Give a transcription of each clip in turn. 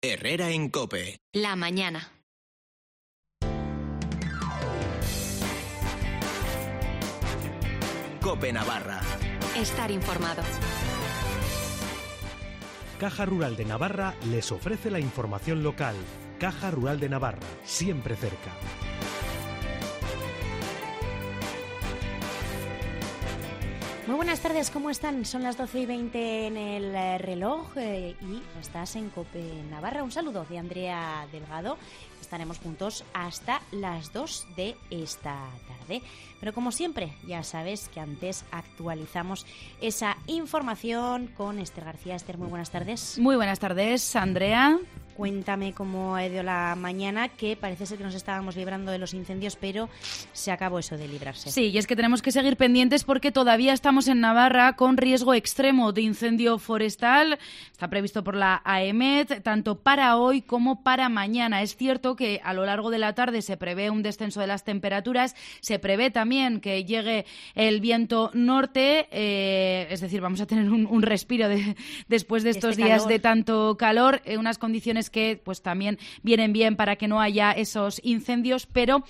Herrera en COPE. La mañana. COPE Navarra. Estar informado. Caja Rural de Navarra les ofrece la información local. Caja Rural de Navarra, siempre cerca. Muy buenas tardes, ¿cómo están? Son las 12:20 en el reloj y estás en COPE Navarra. Un saludo de Andrea Delgado. Estaremos juntos hasta las 2 de esta tarde. Pero como siempre, ya sabes que antes actualizamos esa información con Esther García. Esther, muy buenas tardes. Muy buenas tardes, Andrea. Cuéntame cómo ha ido la mañana, que parece ser que nos estábamos librando de los incendios, pero se acabó eso de librarse. Sí, y es que tenemos que seguir pendientes porque todavía estamos en Navarra con riesgo extremo de incendio forestal. Está previsto por la AEMET, tanto para hoy como para mañana. Es cierto que a lo largo de la tarde se prevé un descenso de las temperaturas, se prevé también que llegue el viento norte, es decir, vamos a tener un respiro después de estos días calor. De tanto calor, unas condiciones que pues también vienen bien para que no haya esos incendios, pero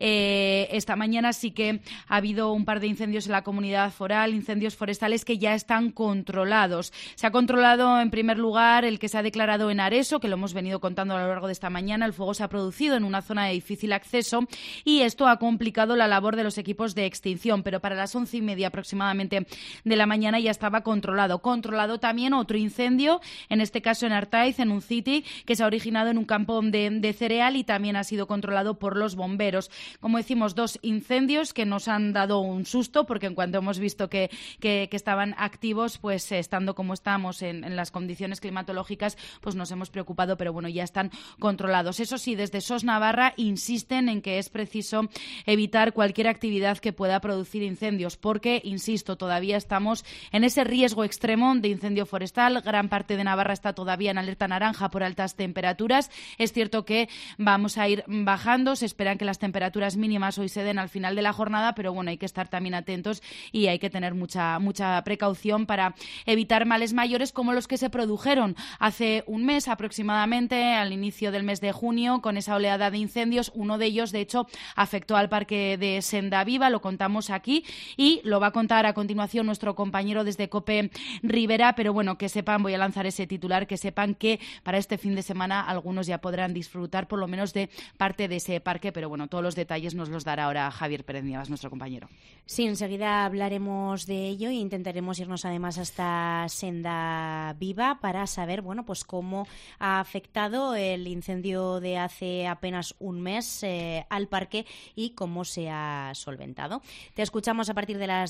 esta mañana sí que ha habido un par de incendios en la comunidad foral, incendios forestales que ya están controlados. Se ha controlado en primer lugar el que se ha declarado en Areso, que lo hemos venido contando a lo largo de esta mañana. El fuego se ha producido en una zona de difícil acceso y esto ha complicado la labor de los equipos de extinción, pero para las 11:30 aproximadamente de la mañana ya estaba controlado. Controlado también otro incendio, en este caso en Artaiz, en un city, que se ha originado en un campo de cereal y también ha sido controlado por los bomberos. Como decimos, dos incendios que nos han dado un susto, porque en cuanto hemos visto que estaban activos, pues estando como estamos en las condiciones climatológicas, pues nos hemos preocupado, pero bueno, ya están controlados. Eso sí, desde SOS Navarra insisten en que es preciso evitar cualquier actividad que pueda producir incendios, porque, insisto, todavía estamos en ese riesgo extremo de incendio forestal. Gran parte de Navarra está todavía en alerta naranja por altas temperaturas. Es cierto que vamos a ir bajando, se esperan que las temperaturas mínimas hoy se den al final de la jornada, pero bueno, hay que estar también atentos y hay que tener mucha precaución para evitar males mayores como los que se produjeron hace un mes aproximadamente, al inicio del mes de junio, con esa oleada de incendios. Uno de ellos, de hecho, afectó al parque de Senda Viva, lo contamos aquí y lo va a contar a continuación nuestro compañero desde COPE Rivera, pero bueno, que sepan, voy a lanzar ese titular, que sepan que para este fin de semana algunos ya podrán disfrutar por lo menos de parte de ese parque, pero bueno, todos los detalles nos los dará ahora Javier Pérez Nievas, nuestro compañero. Sí, enseguida hablaremos de ello e intentaremos irnos además hasta Senda Viva para saber, bueno, pues cómo ha afectado el incendio de hace apenas un mes al parque y cómo se ha solventado. Te escuchamos a partir de las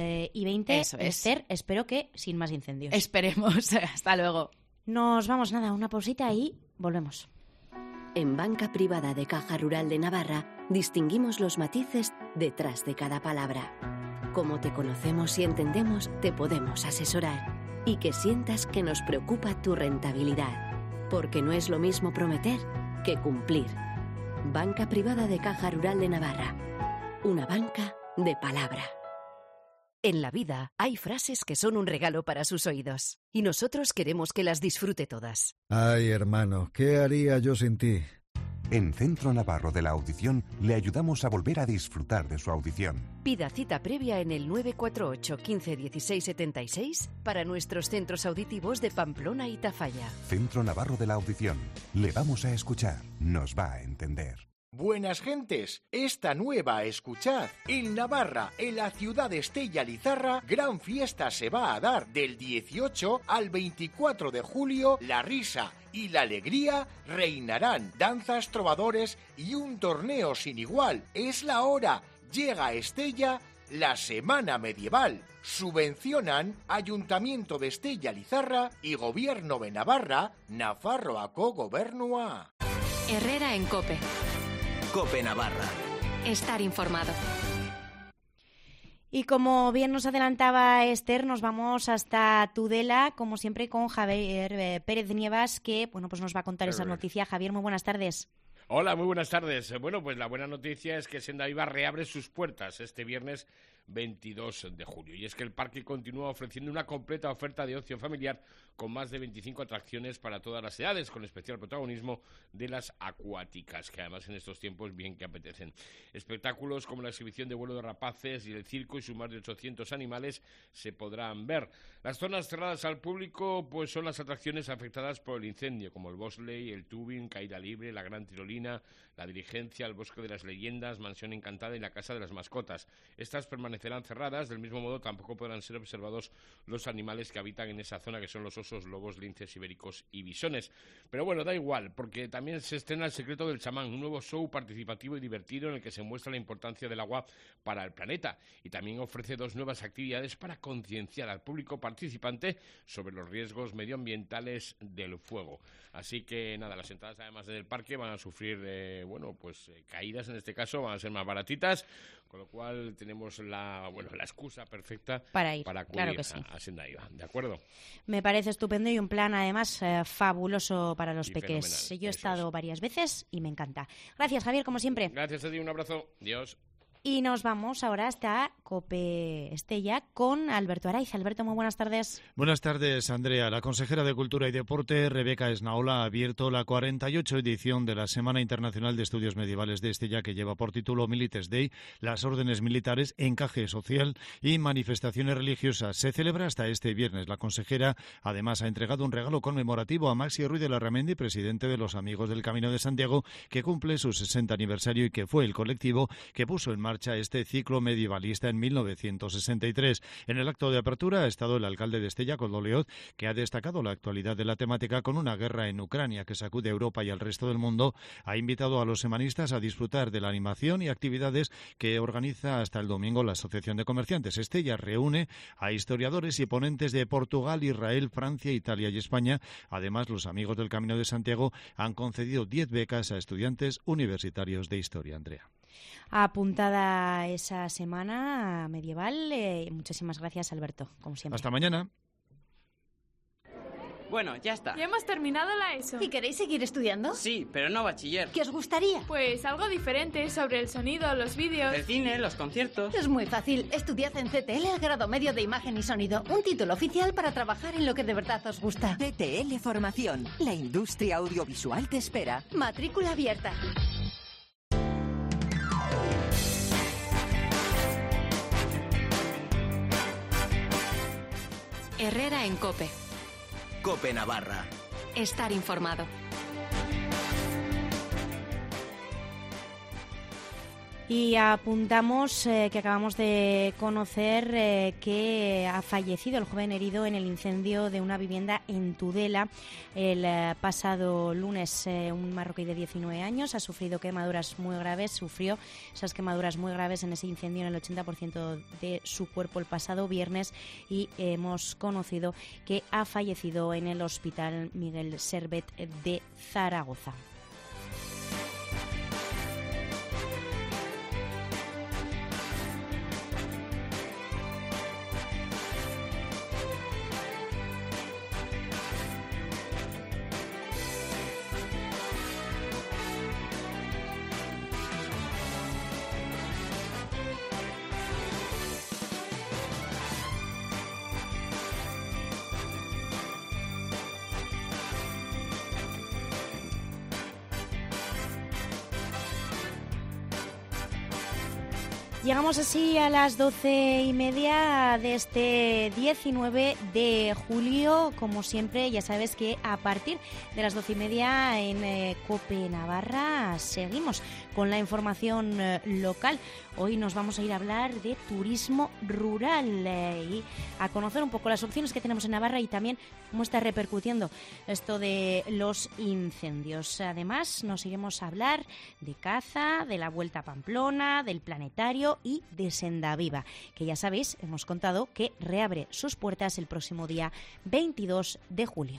2:20. Eso es. Esther, espero que sin más incendios. Esperemos. Hasta luego. Nos vamos, una pausita y volvemos. En Banca Privada de Caja Rural de Navarra distinguimos los matices detrás de cada palabra. Como te conocemos y entendemos, te podemos asesorar y que sientas que nos preocupa tu rentabilidad, porque no es lo mismo prometer que cumplir. Banca Privada de Caja Rural de Navarra. Una banca de palabra. En la vida hay frases que son un regalo para sus oídos y nosotros queremos que las disfrute todas. Ay, hermano, ¿qué haría yo sin ti? En Centro Navarro de la Audición le ayudamos a volver a disfrutar de su audición. Pida cita previa en el 948 15 16 76 para nuestros centros auditivos de Pamplona y Tafalla. Centro Navarro de la Audición. Le vamos a escuchar, nos va a entender. Buenas gentes, esta nueva a escuchar. En Navarra, en la ciudad de Estella Lizarra, gran fiesta se va a dar del 18 al 24 de julio. La risa y la alegría reinarán, danzas, trovadores y un torneo sin igual. Es la hora, llega a Estella la Semana Medieval. Subvencionan Ayuntamiento de Estella Lizarra y Gobierno de Navarra, Nafarroako Gobernua. Herrera en COPE. COPE Navarra. Estar informado. Y como bien nos adelantaba Esther, nos vamos hasta Tudela, como siempre, con Javier Pérez Nievas, que bueno, pues nos va a contar esa noticia. Javier, muy buenas tardes. Hola, muy buenas tardes. Bueno, pues la buena noticia es que Senda Viva reabre sus puertas este viernes 22 de julio. Y es que el parque continúa ofreciendo una completa oferta de ocio familiar con más de 25 atracciones para todas las edades, con especial protagonismo de las acuáticas, que además en estos tiempos bien que apetecen. Espectáculos como la exhibición de vuelo de rapaces y el circo y sus más de 800 animales se podrán ver. Las zonas cerradas al público pues son las atracciones afectadas por el incendio, como el bobsleigh, el tubing, caída libre, la gran tirolina, la diligencia, el bosque de las leyendas, mansión encantada y la casa de las mascotas. Estas permanecerán cerradas, del mismo modo tampoco podrán ser observados los animales que habitan en esa zona, que son los osos, lobos, linces ibéricos y bisones. Pero bueno, da igual, porque también se estrena El secreto del chamán, un nuevo show participativo y divertido en el que se muestra la importancia del agua para el planeta, y también ofrece 2 nuevas actividades para concienciar al público participante sobre los riesgos medioambientales del fuego. Así que nada, las entradas además del parque van a sufrir caídas, en este caso van a ser más baratitas, con lo cual tenemos la excusa perfecta para ir, para acudir, claro que sí, a Sendaiva, ¿de acuerdo? Me parece estupendo y un plan además fabuloso para los Y peques. fenomenal, Yo he estado varias veces y me encanta. Gracias, Javier, como siempre. Gracias a ti, un abrazo, adiós. Y nos vamos ahora hasta COPE Estella con Alberto Araiz. Alberto, muy buenas tardes. Buenas tardes, Andrea. La consejera de Cultura y Deporte, Rebeca Esnaola, ha abierto la 48 edición de la Semana Internacional de Estudios Medievales de Estella, que lleva por título Milites Day, las órdenes militares, encaje social y manifestaciones religiosas. Se celebra hasta este viernes. La consejera además ha entregado un regalo conmemorativo a Maxi Ruiz de Larramendi, presidente de los Amigos del Camino de Santiago, que cumple su 60 aniversario y que fue el colectivo que puso en marcha este ciclo medievalista en 1963. En el acto de apertura ha estado el alcalde de Estella, Koldo Leoz, que ha destacado la actualidad de la temática con una guerra en Ucrania que sacude a Europa y al resto del mundo. Ha invitado a los semanistas a disfrutar de la animación y actividades que organiza hasta el domingo la Asociación de Comerciantes. Estella reúne a historiadores y ponentes de Portugal, Israel, Francia, Italia y España. Además, los Amigos del Camino de Santiago han concedido 10 becas a estudiantes universitarios de historia. Andrea. Apuntada esa semana medieval. Muchísimas gracias, Alberto, como siempre. Hasta mañana. Bueno, ya está. Ya hemos terminado la ESO. ¿Y queréis seguir estudiando? Sí, pero no bachiller. ¿Qué os gustaría? Pues algo diferente sobre el sonido, los vídeos... El cine, los conciertos... Es muy fácil. Estudiad en CTL el grado medio de imagen y sonido. Un título oficial para trabajar en lo que de verdad os gusta. CTL Formación. La industria audiovisual te espera. Matrícula abierta. Herrera en COPE. COPE Navarra. Estar informado. Y apuntamos que acabamos de conocer que ha fallecido el joven herido en el incendio de una vivienda en Tudela el pasado lunes. Un marroquí de 19 años ha sufrido quemaduras muy graves, sufrió esas quemaduras muy graves en ese incendio en el 80% de su cuerpo el pasado viernes y hemos conocido que ha fallecido en el Hospital Miguel Servet de Zaragoza. Llegamos así a las 12:30 de este 19 de julio. Como siempre, ya sabes que a partir de las 12:30 en COPE Navarra seguimos con la información local. Hoy nos vamos a ir a hablar de turismo rural y a conocer un poco las opciones que tenemos en Navarra y también cómo está repercutiendo esto de los incendios. Además, nos iremos a hablar de caza, de la Vuelta a Pamplona, del planetario y de Sendaviva, que ya sabéis, hemos contado que reabre sus puertas el próximo día 22 de julio.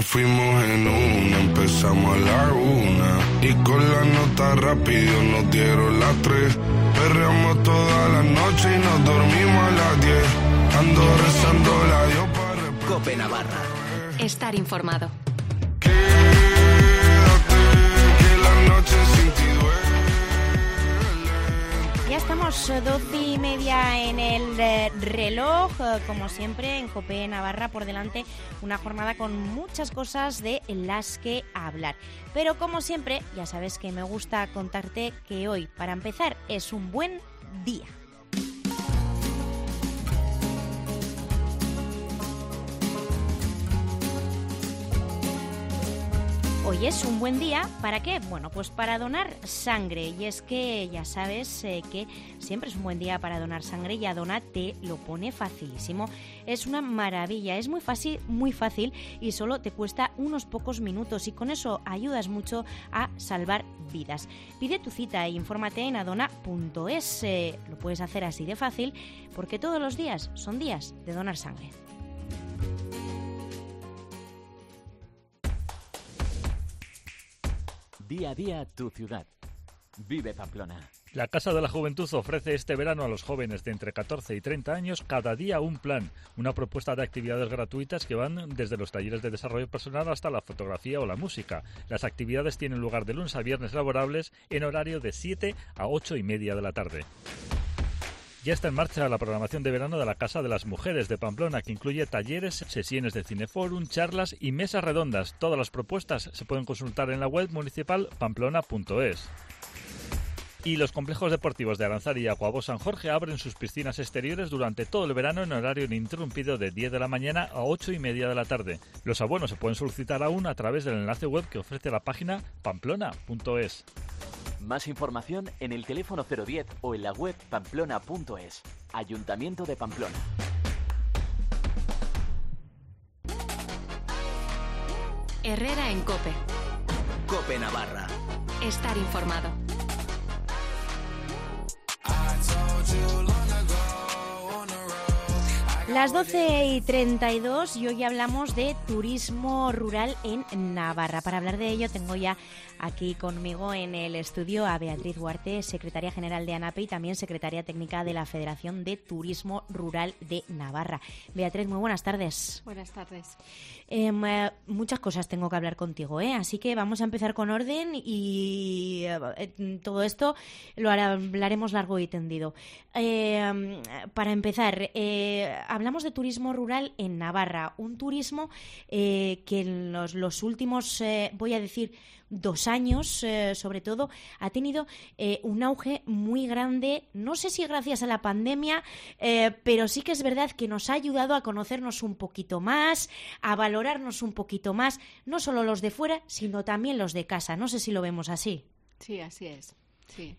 nos fuimos en una, empezamos a la 1 y con la nota rápido nos dieron las 3. Perreamos toda la noche y nos dormimos a las 10. Ando rezando la Dios para Cope Navarra. Estar informado. Quédate, que la noche sin ti duele. Ya estamos 12:30 en el reloj, como siempre en Cope Navarra, por delante una jornada con muchas cosas de las que hablar. Pero como siempre, ya sabes que me gusta contarte que hoy, para empezar, es un buen día. Hoy es un buen día, ¿para qué? Bueno, pues para donar sangre. Y es que ya sabes que siempre es un buen día para donar sangre y Adona te lo pone facilísimo. Es una maravilla, es muy fácil y solo te cuesta unos pocos minutos y con eso ayudas mucho a salvar vidas. Pide tu cita e infórmate en adona.es. Lo puedes hacer así de fácil porque todos los días son días de donar sangre. Día a día tu ciudad. Vive Pamplona. La Casa de la Juventud ofrece este verano a los jóvenes de entre 14 y 30 años cada día un plan, una propuesta de actividades gratuitas que van desde los talleres de desarrollo personal hasta la fotografía o la música. Las actividades tienen lugar de lunes a viernes laborables en horario de 7 a 8:30 de la tarde. Ya está en marcha la programación de verano de la Casa de las Mujeres de Pamplona, que incluye talleres, sesiones de cineforum, charlas y mesas redondas. Todas las propuestas se pueden consultar en la web municipal pamplona.es. Y los complejos deportivos de Aranzadi y Aguabó San Jorge abren sus piscinas exteriores durante todo el verano en horario ininterrumpido de 10 de la mañana a 8:30 de la tarde. Los abonos se pueden solicitar aún a través del enlace web que ofrece la página pamplona.es. Más información en el teléfono 010 o en la web pamplona.es. Ayuntamiento de Pamplona. Herrera en Cope. Cope Navarra. Estar informado. Las 12:32 y hoy hablamos de turismo rural en Navarra. Para hablar de ello tengo ya aquí conmigo en el estudio a Beatriz Huarte, secretaria general de ANAPE y también secretaria técnica de la Federación de Turismo Rural de Navarra. Beatriz, muy buenas tardes. Buenas tardes. Muchas cosas tengo que hablar contigo, así que vamos a empezar con orden y todo esto lo hablaremos largo y tendido. Para empezar, hablamos de turismo rural en Navarra, un turismo que en los últimos, voy a decir, 2 años, sobre todo, ha tenido un auge muy grande, no sé si gracias a la pandemia, pero sí que es verdad que nos ha ayudado a conocernos un poquito más, a valorarnos un poquito más, no solo los de fuera, sino también los de casa. No sé si lo vemos así. Sí, así es. Sí.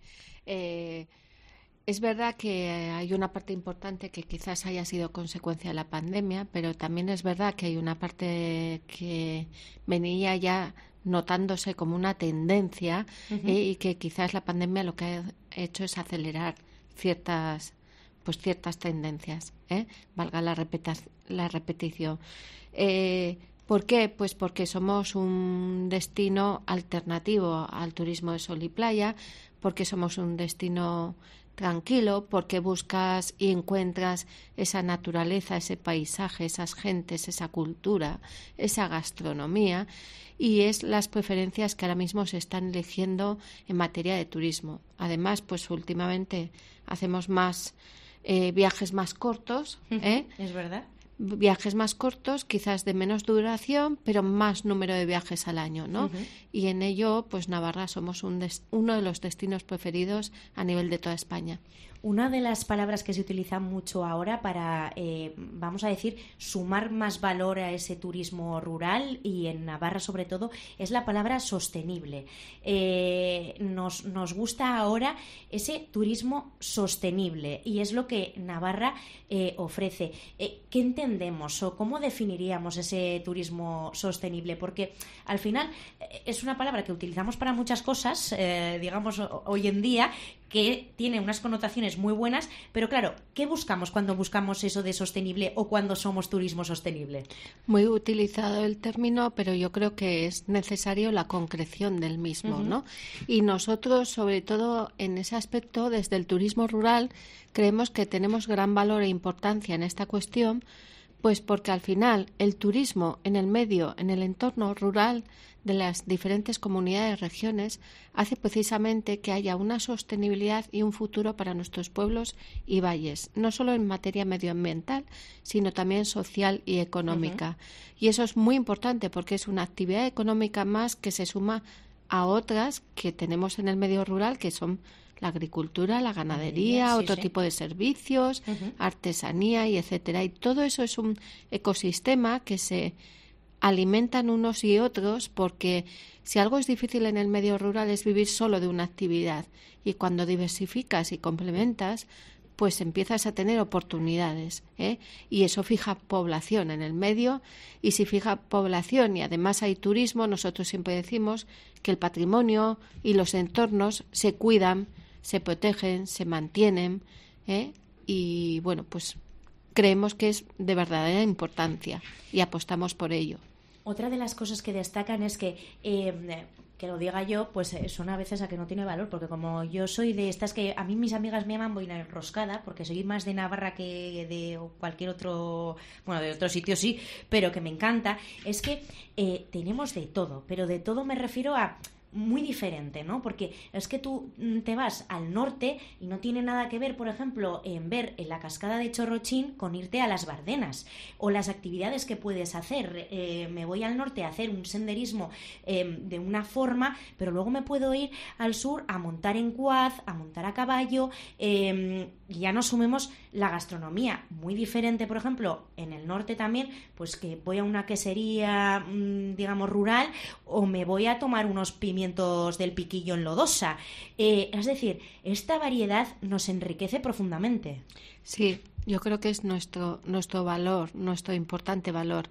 Es verdad que hay una parte importante que quizás haya sido consecuencia de la pandemia, pero también es verdad que hay una parte que venía ya notándose como una tendencia y que quizás la pandemia lo que ha hecho es acelerar ciertas tendencias, valga la repetición. ¿Por qué? Pues porque somos un destino alternativo al turismo de sol y playa, porque somos un destino tranquilo, porque buscas y encuentras esa naturaleza, ese paisaje, esas gentes, esa cultura, esa gastronomía, y es las preferencias que ahora mismo se están eligiendo en materia de turismo. Además, pues últimamente hacemos más viajes más cortos, Es verdad. Viajes más cortos, quizás de menos duración, pero más número de viajes al año, ¿no? Y en ello, pues Navarra somos uno de los destinos preferidos a nivel de toda España. Una de las palabras que se utiliza mucho ahora para, vamos a decir, sumar más valor a ese turismo rural y en Navarra sobre todo, es la palabra sostenible. Nos gusta ahora ese turismo sostenible y es lo que Navarra ofrece. ¿Qué entendemos o cómo definiríamos ese turismo sostenible? Porque al final es una palabra que utilizamos para muchas cosas, digamos, hoy en día, que tiene unas connotaciones intenciones muy buenas, pero claro, ¿qué buscamos cuando buscamos eso de sostenible o cuando somos turismo sostenible? Muy utilizado el término, pero yo creo que es necesario la concreción del mismo, ¿no? Y nosotros, sobre todo en ese aspecto, desde el turismo rural, creemos que tenemos gran valor e importancia en esta cuestión, pues porque al final el turismo en el medio, en el entorno rural de las diferentes comunidades, regiones, hace precisamente que haya una sostenibilidad y un futuro para nuestros pueblos y valles, no solo en materia medioambiental, sino también social y económica. Y eso es muy importante porque es una actividad económica más que se suma a otras que tenemos en el medio rural, que son la agricultura, la ganadería, otro tipo de servicios, artesanía y etcétera. Y todo eso es un ecosistema que se alimentan unos y otros, porque si algo es difícil en el medio rural es vivir solo de una actividad, y cuando diversificas y complementas, pues empiezas a tener oportunidades, y eso fija población en el medio, y si fija población y además hay turismo, nosotros siempre decimos que el patrimonio y los entornos se cuidan, se protegen, se mantienen, y bueno, pues creemos que es de verdadera importancia y apostamos por ello. Otra de las cosas que destacan es que lo diga yo, pues son a veces a que no tiene valor, porque como yo soy de estas que a mí mis amigas me llaman boina enroscada, porque soy más de Navarra que de cualquier otro, bueno, de otro sitio sí, pero que me encanta, es que tenemos de todo, pero de todo me refiero a muy diferente, ¿no? Porque es que tú te vas al norte y no tiene nada que ver, por ejemplo, en ver en la cascada de Chorrochín con irte a las Bardenas, o las actividades que puedes hacer. Me voy al norte a hacer un senderismo de una forma, pero luego me puedo ir al sur a montar en quad, a montar a caballo, y ya no sumemos la gastronomía, muy diferente, por ejemplo, en el norte también, pues que voy a una quesería, digamos, rural, o me voy a tomar unos pimientos del Piquillo en Lodosa. Es decir, esta variedad nos enriquece profundamente. Sí, yo creo que es nuestro valor, nuestro importante valor.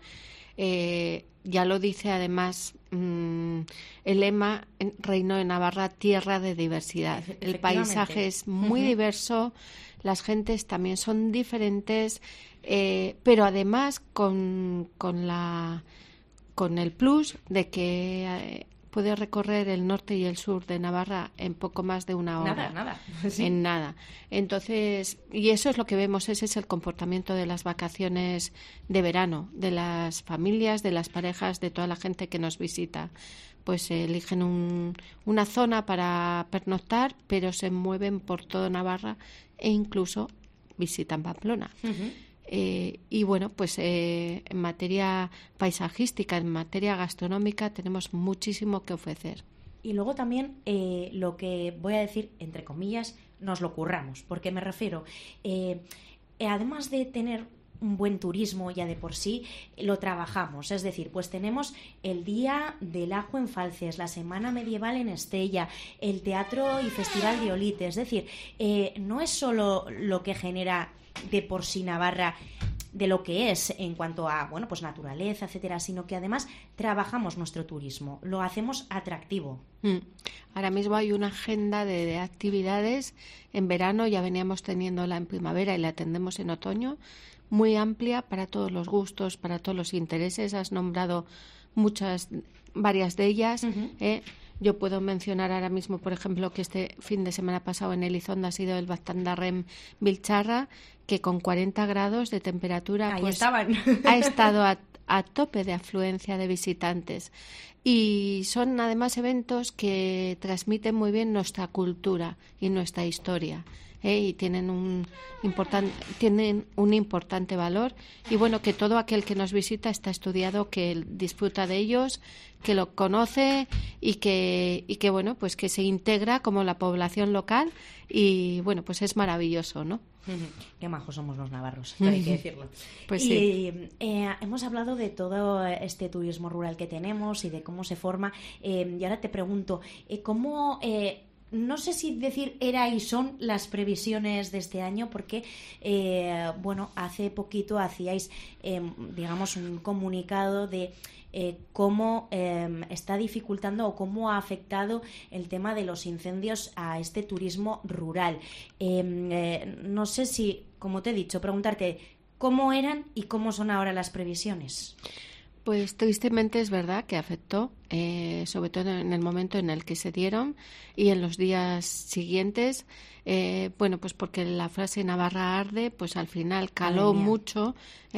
Ya lo dice además el lema Reino de Navarra, tierra de diversidad. El paisaje es muy diverso, las gentes también son diferentes, pero además con el plus de que puede recorrer el norte y el sur de Navarra en poco más de una hora. Nada. Sí. En nada. Entonces, y eso es lo que vemos, ese es el comportamiento de las vacaciones de verano, de las familias, de las parejas, de toda la gente que nos visita. Pues eligen una zona para pernoctar, pero se mueven por toda Navarra e incluso visitan Pamplona. Y bueno, pues en materia paisajística, en materia gastronómica, tenemos muchísimo que ofrecer. Y luego también lo que voy a decir, entre comillas, nos lo curramos, porque me refiero, además de tener un buen turismo ya de por sí, lo trabajamos, es decir, pues tenemos el Día del Ajo en Falces, la Semana Medieval en Estella, el Teatro y Festival de Olite, es decir, no es solo lo que genera de por sí Navarra, de lo que es en cuanto a, bueno, pues naturaleza, etcétera, sino que además trabajamos nuestro turismo, lo hacemos atractivo. Ahora mismo hay una agenda de actividades en verano, ya veníamos teniéndola en primavera y la tendremos en otoño, muy amplia para todos los gustos, para todos los intereses. Has nombrado varias de ellas. Yo puedo mencionar ahora mismo, por ejemplo, que este fin de semana pasado en Elizondo ha sido el Baztandarren Bilcharra, que con 40 grados de temperatura ha estado a tope de afluencia de visitantes. Y son además eventos que transmiten muy bien nuestra cultura y nuestra historia. Y tienen un importante valor, y bueno, que todo aquel que nos visita está estudiado, que disfruta de ellos, que lo conoce y que bueno, pues que se integra como la población local, y bueno, pues es maravilloso, ¿no? Qué majos somos los navarros, hay que decirlo. Pues sí. Hemos hablado de todo este turismo rural que tenemos y de cómo se forma, y ahora te pregunto, ¿cómo no sé si decir era y son las previsiones de este año, porque hace poquito hacíais digamos un comunicado de cómo está dificultando o cómo ha afectado el tema de los incendios a este turismo rural. No sé si, como te he dicho, preguntarte cómo eran y cómo son ahora las previsiones. Pues tristemente es verdad que afectó, sobre todo en el momento en el que se dieron y en los días siguientes, pues porque la frase Navarra arde, pues al final caló mucho,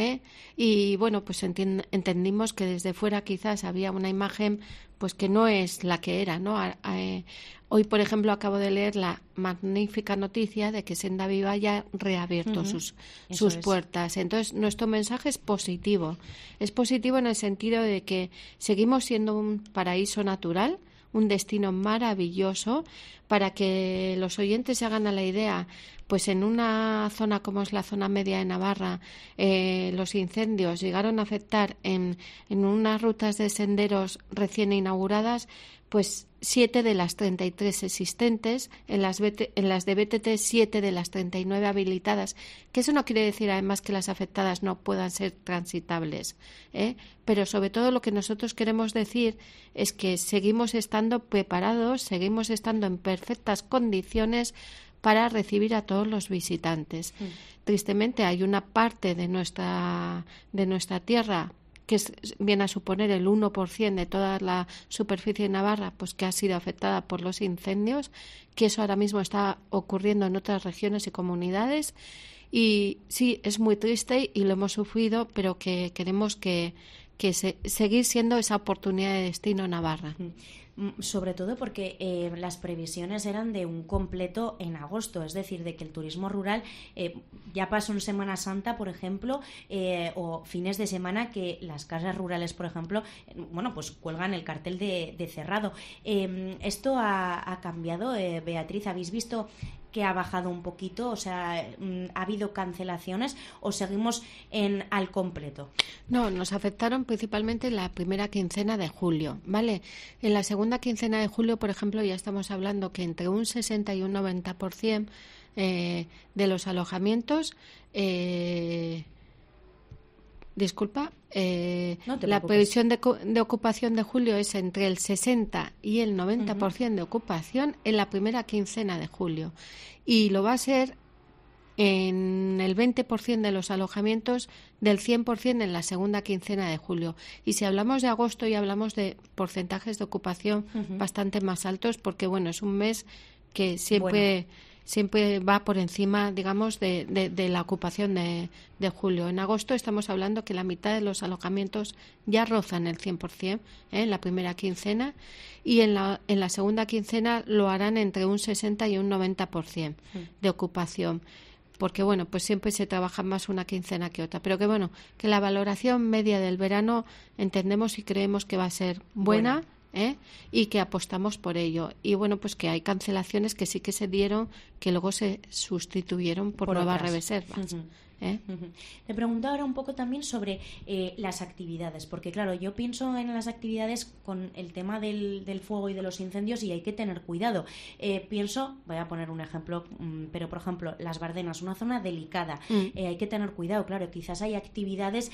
y bueno, pues entendimos que desde fuera quizás había una imagen pues que no es la que era, ¿no? Hoy, por ejemplo, acabo de leer la magnífica noticia de que Senda Viva ya ha reabierto sus puertas. Entonces, nuestro mensaje es positivo. Es positivo en el sentido de que seguimos siendo un paraíso natural, un destino maravilloso, para que los oyentes se hagan a la idea. Pues en una zona como es la zona media de Navarra, los incendios llegaron a afectar en unas rutas de senderos recién inauguradas, pues 7 de las 33 existentes, en las de BTT 7 de las 39 habilitadas, que eso no quiere decir además que las afectadas no puedan ser transitables, pero sobre todo lo que nosotros queremos decir es que seguimos estando preparados, seguimos estando en perfectas condiciones para recibir a todos los visitantes. Tristemente hay una parte de nuestra tierra que viene a suponer el 1% de toda la superficie de Navarra, pues que ha sido afectada por los incendios, que eso ahora mismo está ocurriendo en otras regiones y comunidades. Y sí, es muy triste y lo hemos sufrido, pero que queremos seguir siendo esa oportunidad de destino Navarra. Sobre todo porque las previsiones eran de un completo en agosto, es decir, de que el turismo rural ya pasó en Semana Santa, por ejemplo, o fines de semana que las casas rurales, por ejemplo, pues cuelgan el cartel de cerrado. Esto ha cambiado, Beatriz, ¿habéis visto que ha bajado un poquito? O sea, ¿ha habido cancelaciones o seguimos al completo? No, nos afectaron principalmente en la primera quincena de julio, ¿vale? En la segunda quincena de julio, por ejemplo, ya estamos hablando que entre un 60 y un 90% de los alojamientos la previsión de ocupación de julio es entre el 60 y el 90% de ocupación en la primera quincena de julio. Y lo va a ser en el 20% de los alojamientos del 100% en la segunda quincena de julio. Y si hablamos de agosto, ya hablamos de porcentajes de ocupación bastante más altos, porque bueno, es un mes que siempre va por encima, digamos, de la ocupación de julio. En agosto estamos hablando que la mitad de los alojamientos ya rozan el 100% en la primera quincena, y en la segunda quincena lo harán entre un 60 y un 90% de ocupación. Porque bueno, pues siempre se trabaja más una quincena que otra, pero que la valoración media del verano entendemos y creemos que va a ser buena. Y que apostamos por ello. Y bueno, pues que hay cancelaciones que sí que se dieron, que luego se sustituyeron por nuevas reservas. Te pregunto ahora un poco también sobre las actividades, porque claro, yo pienso en las actividades con el tema del fuego y de los incendios y hay que tener cuidado. Voy a poner un ejemplo, pero por ejemplo, las Bardenas, una zona delicada, hay que tener cuidado, claro, quizás hay actividades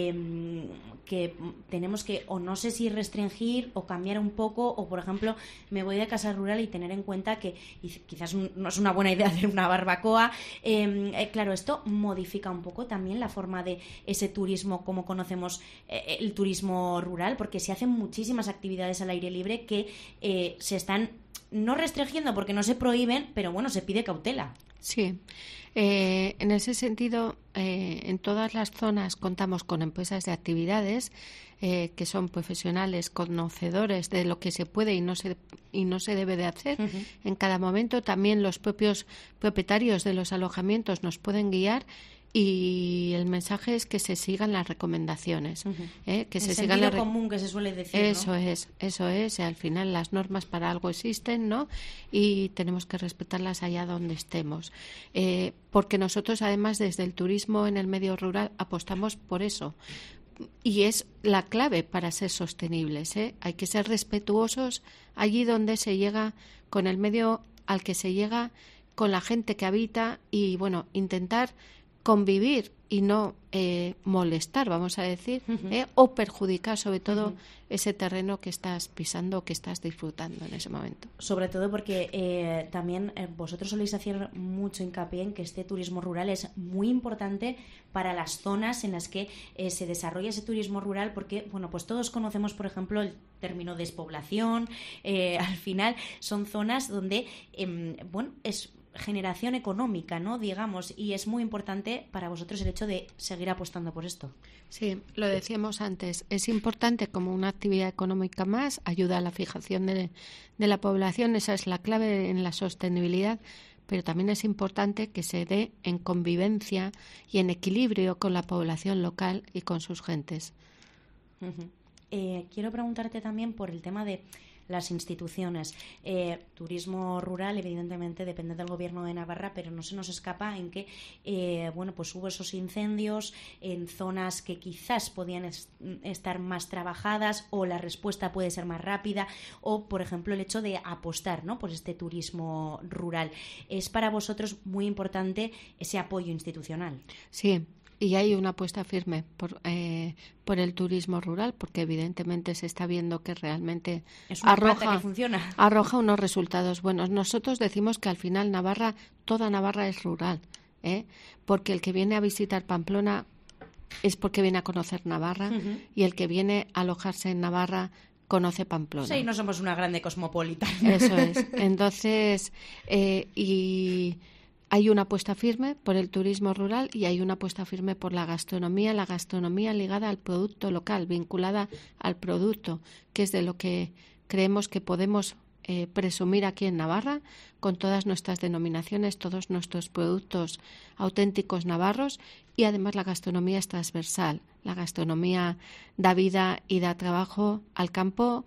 que tenemos que, o no sé si restringir o cambiar un poco, o por ejemplo, me voy de casa rural y tener en cuenta que quizás no es una buena idea hacer una barbacoa. Claro, esto modifica un poco también la forma de ese turismo como conocemos el turismo rural, porque se hacen muchísimas actividades al aire libre que se están no restringiendo porque no se prohíben, pero bueno, se pide cautela. Sí, en ese sentido, en todas las zonas contamos con empresas de actividades que son profesionales, conocedores de lo que se puede y no se debe de hacer. En cada momento también los propios propietarios de los alojamientos nos pueden guiar. Y el mensaje es que se sigan las recomendaciones, que se sigan sentido común que se suele decir, eso es. Al final las normas para algo existen, ¿no? Y tenemos que respetarlas allá donde estemos, porque nosotros además desde el turismo en el medio rural apostamos por eso. y es la clave para ser sostenibles, ¿eh? Hay que ser respetuosos allí donde se llega, con el medio al que se llega, con la gente que habita y, bueno, intentar convivir y no molestar, vamos a decir, o perjudicar sobre todo ese terreno que estás pisando, que estás disfrutando en ese momento. Sobre todo porque también vosotros soléis hacer mucho hincapié en que este turismo rural es muy importante para las zonas en las que se desarrolla ese turismo rural, porque, bueno, pues todos conocemos, por ejemplo, el término despoblación. Al final son zonas donde, bueno, es generación económica, ¿no? Digamos, y es muy importante para vosotros el hecho de seguir apostando por esto. Sí, lo decíamos antes, es importante como una actividad económica más, ayuda a la fijación de la población, esa es la clave en la sostenibilidad, pero también es importante que se dé en convivencia y en equilibrio con la población local y con sus gentes. Quiero preguntarte también por el tema de las instituciones. Turismo rural, evidentemente, depende del Gobierno de Navarra, pero no se nos escapa en que, bueno, pues hubo esos incendios en zonas que quizás podían estar más trabajadas, o la respuesta puede ser más rápida, o, por ejemplo, el hecho de apostar, ¿no?, por este turismo rural. ¿Es para vosotros muy importante ese apoyo institucional? Sí. Y hay una apuesta firme por el turismo rural, porque evidentemente se está viendo que realmente es una pata que funciona. Arroja unos resultados buenos. Nosotros decimos que al final toda Navarra es rural, porque el que viene a visitar Pamplona es porque viene a conocer Navarra, y el que viene a alojarse en Navarra conoce Pamplona. Sí, no somos una grande cosmopolita. Eso es. Entonces, hay una apuesta firme por el turismo rural y hay una apuesta firme por la gastronomía ligada al producto local, vinculada al producto, que es de lo que creemos que podemos presumir aquí en Navarra, con todas nuestras denominaciones, todos nuestros productos auténticos navarros, y además la gastronomía es transversal. La gastronomía da vida y da trabajo al campo,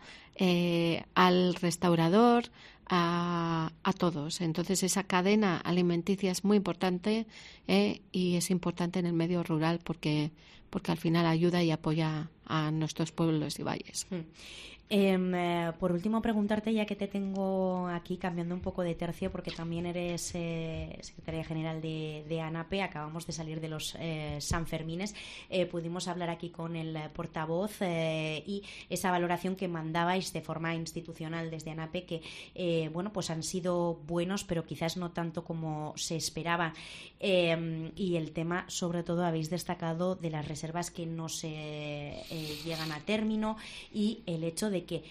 al restaurador, a todos. Entonces esa cadena alimenticia es muy importante, y es importante en el medio rural porque al final ayuda y apoya a nuestros pueblos y valles. Por último, preguntarte, ya que te tengo aquí, cambiando un poco de tercio, porque también eres secretaria general de ANAPE, acabamos de salir de los Sanfermines, pudimos hablar aquí con el portavoz y esa valoración que mandabais de forma institucional desde ANAPE, que bueno, pues han sido buenos, pero quizás no tanto como se esperaba, y el tema, sobre todo, habéis destacado de las reservas que no se llegan a término, y el hecho de que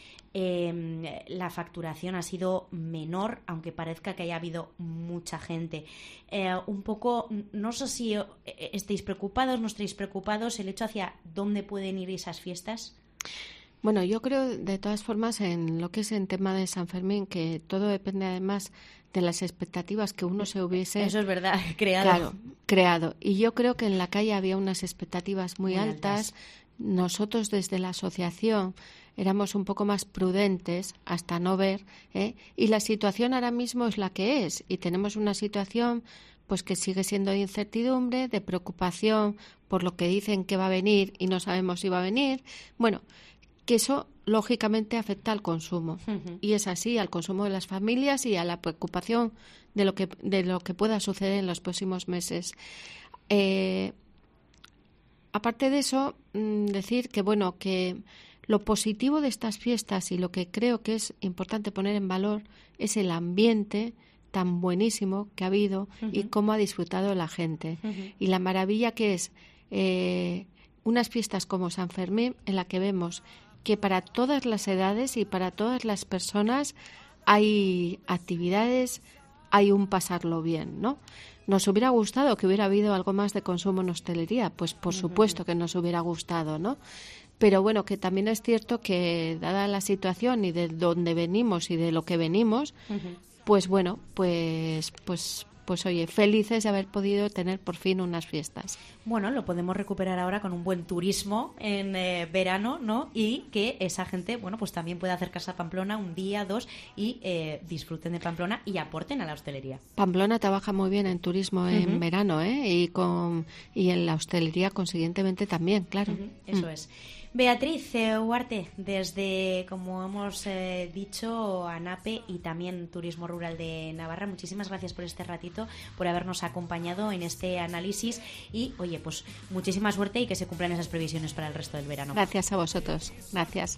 la facturación ha sido menor, aunque parezca que haya habido mucha gente. Un poco, no sé si estáis preocupados, no estáis preocupados, el hecho hacia dónde pueden ir esas fiestas. Bueno, yo creo, de todas formas, en lo que es en tema de San Fermín, que todo depende además de las expectativas que uno se hubiese... Eso es verdad, creado. Claro, creado. Y yo creo que en la calle había unas expectativas muy altas. Nosotros desde la asociación éramos un poco más prudentes hasta no ver, y la situación ahora mismo es la que es, y tenemos una situación pues que sigue siendo de incertidumbre, de preocupación por lo que dicen que va a venir y no sabemos si va a venir. Bueno, que eso lógicamente afecta al consumo, y es así, al consumo de las familias y a la preocupación de lo que pueda suceder en los próximos meses. Aparte de eso, decir que bueno, que lo positivo de estas fiestas y lo que creo que es importante poner en valor es el ambiente tan buenísimo que ha habido y cómo ha disfrutado la gente. Y la maravilla que es unas fiestas como San Fermín, en la que vemos que para todas las edades y para todas las personas hay actividades, hay un pasarlo bien, ¿no? Nos hubiera gustado que hubiera habido algo más de consumo en hostelería, pues por supuesto que nos hubiera gustado, ¿no? Pero bueno, que también es cierto que dada la situación y de dónde venimos y de lo que venimos, pues bueno, pues pues oye, felices de haber podido tener por fin unas fiestas. Bueno, lo podemos recuperar ahora con un buen turismo en verano, ¿no? Y que esa gente, bueno, pues también pueda acercarse a Pamplona un día, 2 y disfruten de Pamplona y aporten a la hostelería. Pamplona trabaja muy bien en turismo en verano, y en la hostelería consiguientemente también, claro. Eso es. Beatriz Huarte, desde, como hemos dicho, ANAPE y también Turismo Rural de Navarra, muchísimas gracias por este ratito, por habernos acompañado en este análisis y, oye, pues muchísima suerte y que se cumplan esas previsiones para el resto del verano. Gracias a vosotros. Gracias.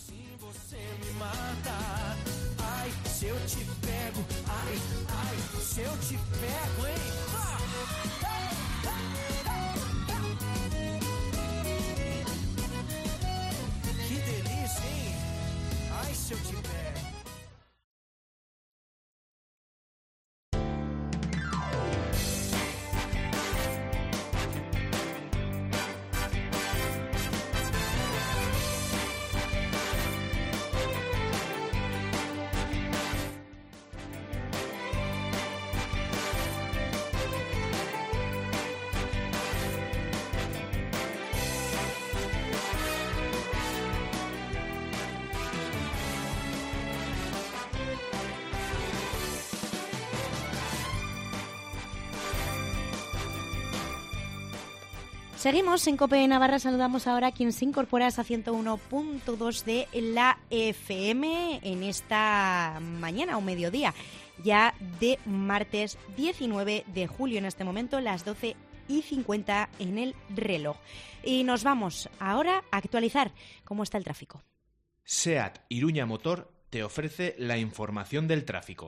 Seguimos en COPE Navarra, saludamos ahora a quien se incorpora a esa 101.2 de la FM en esta mañana o mediodía, ya de martes 19 de julio, en este momento las 12:50 en el reloj. Y nos vamos ahora a actualizar cómo está el tráfico. SEAT Iruña Motor te ofrece la información del tráfico.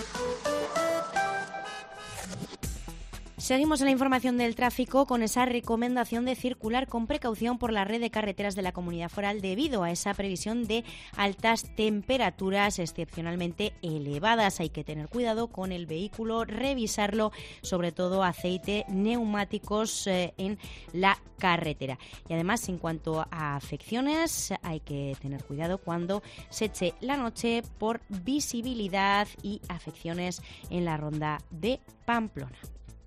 Seguimos en la información del tráfico con esa recomendación de circular con precaución por la red de carreteras de la Comunidad Foral debido a esa previsión de altas temperaturas excepcionalmente elevadas. Hay que tener cuidado con el vehículo, revisarlo, sobre todo aceite, neumáticos en la carretera. Y además, en cuanto a afecciones, hay que tener cuidado cuando se eche la noche por visibilidad y afecciones en la ronda de Pamplona.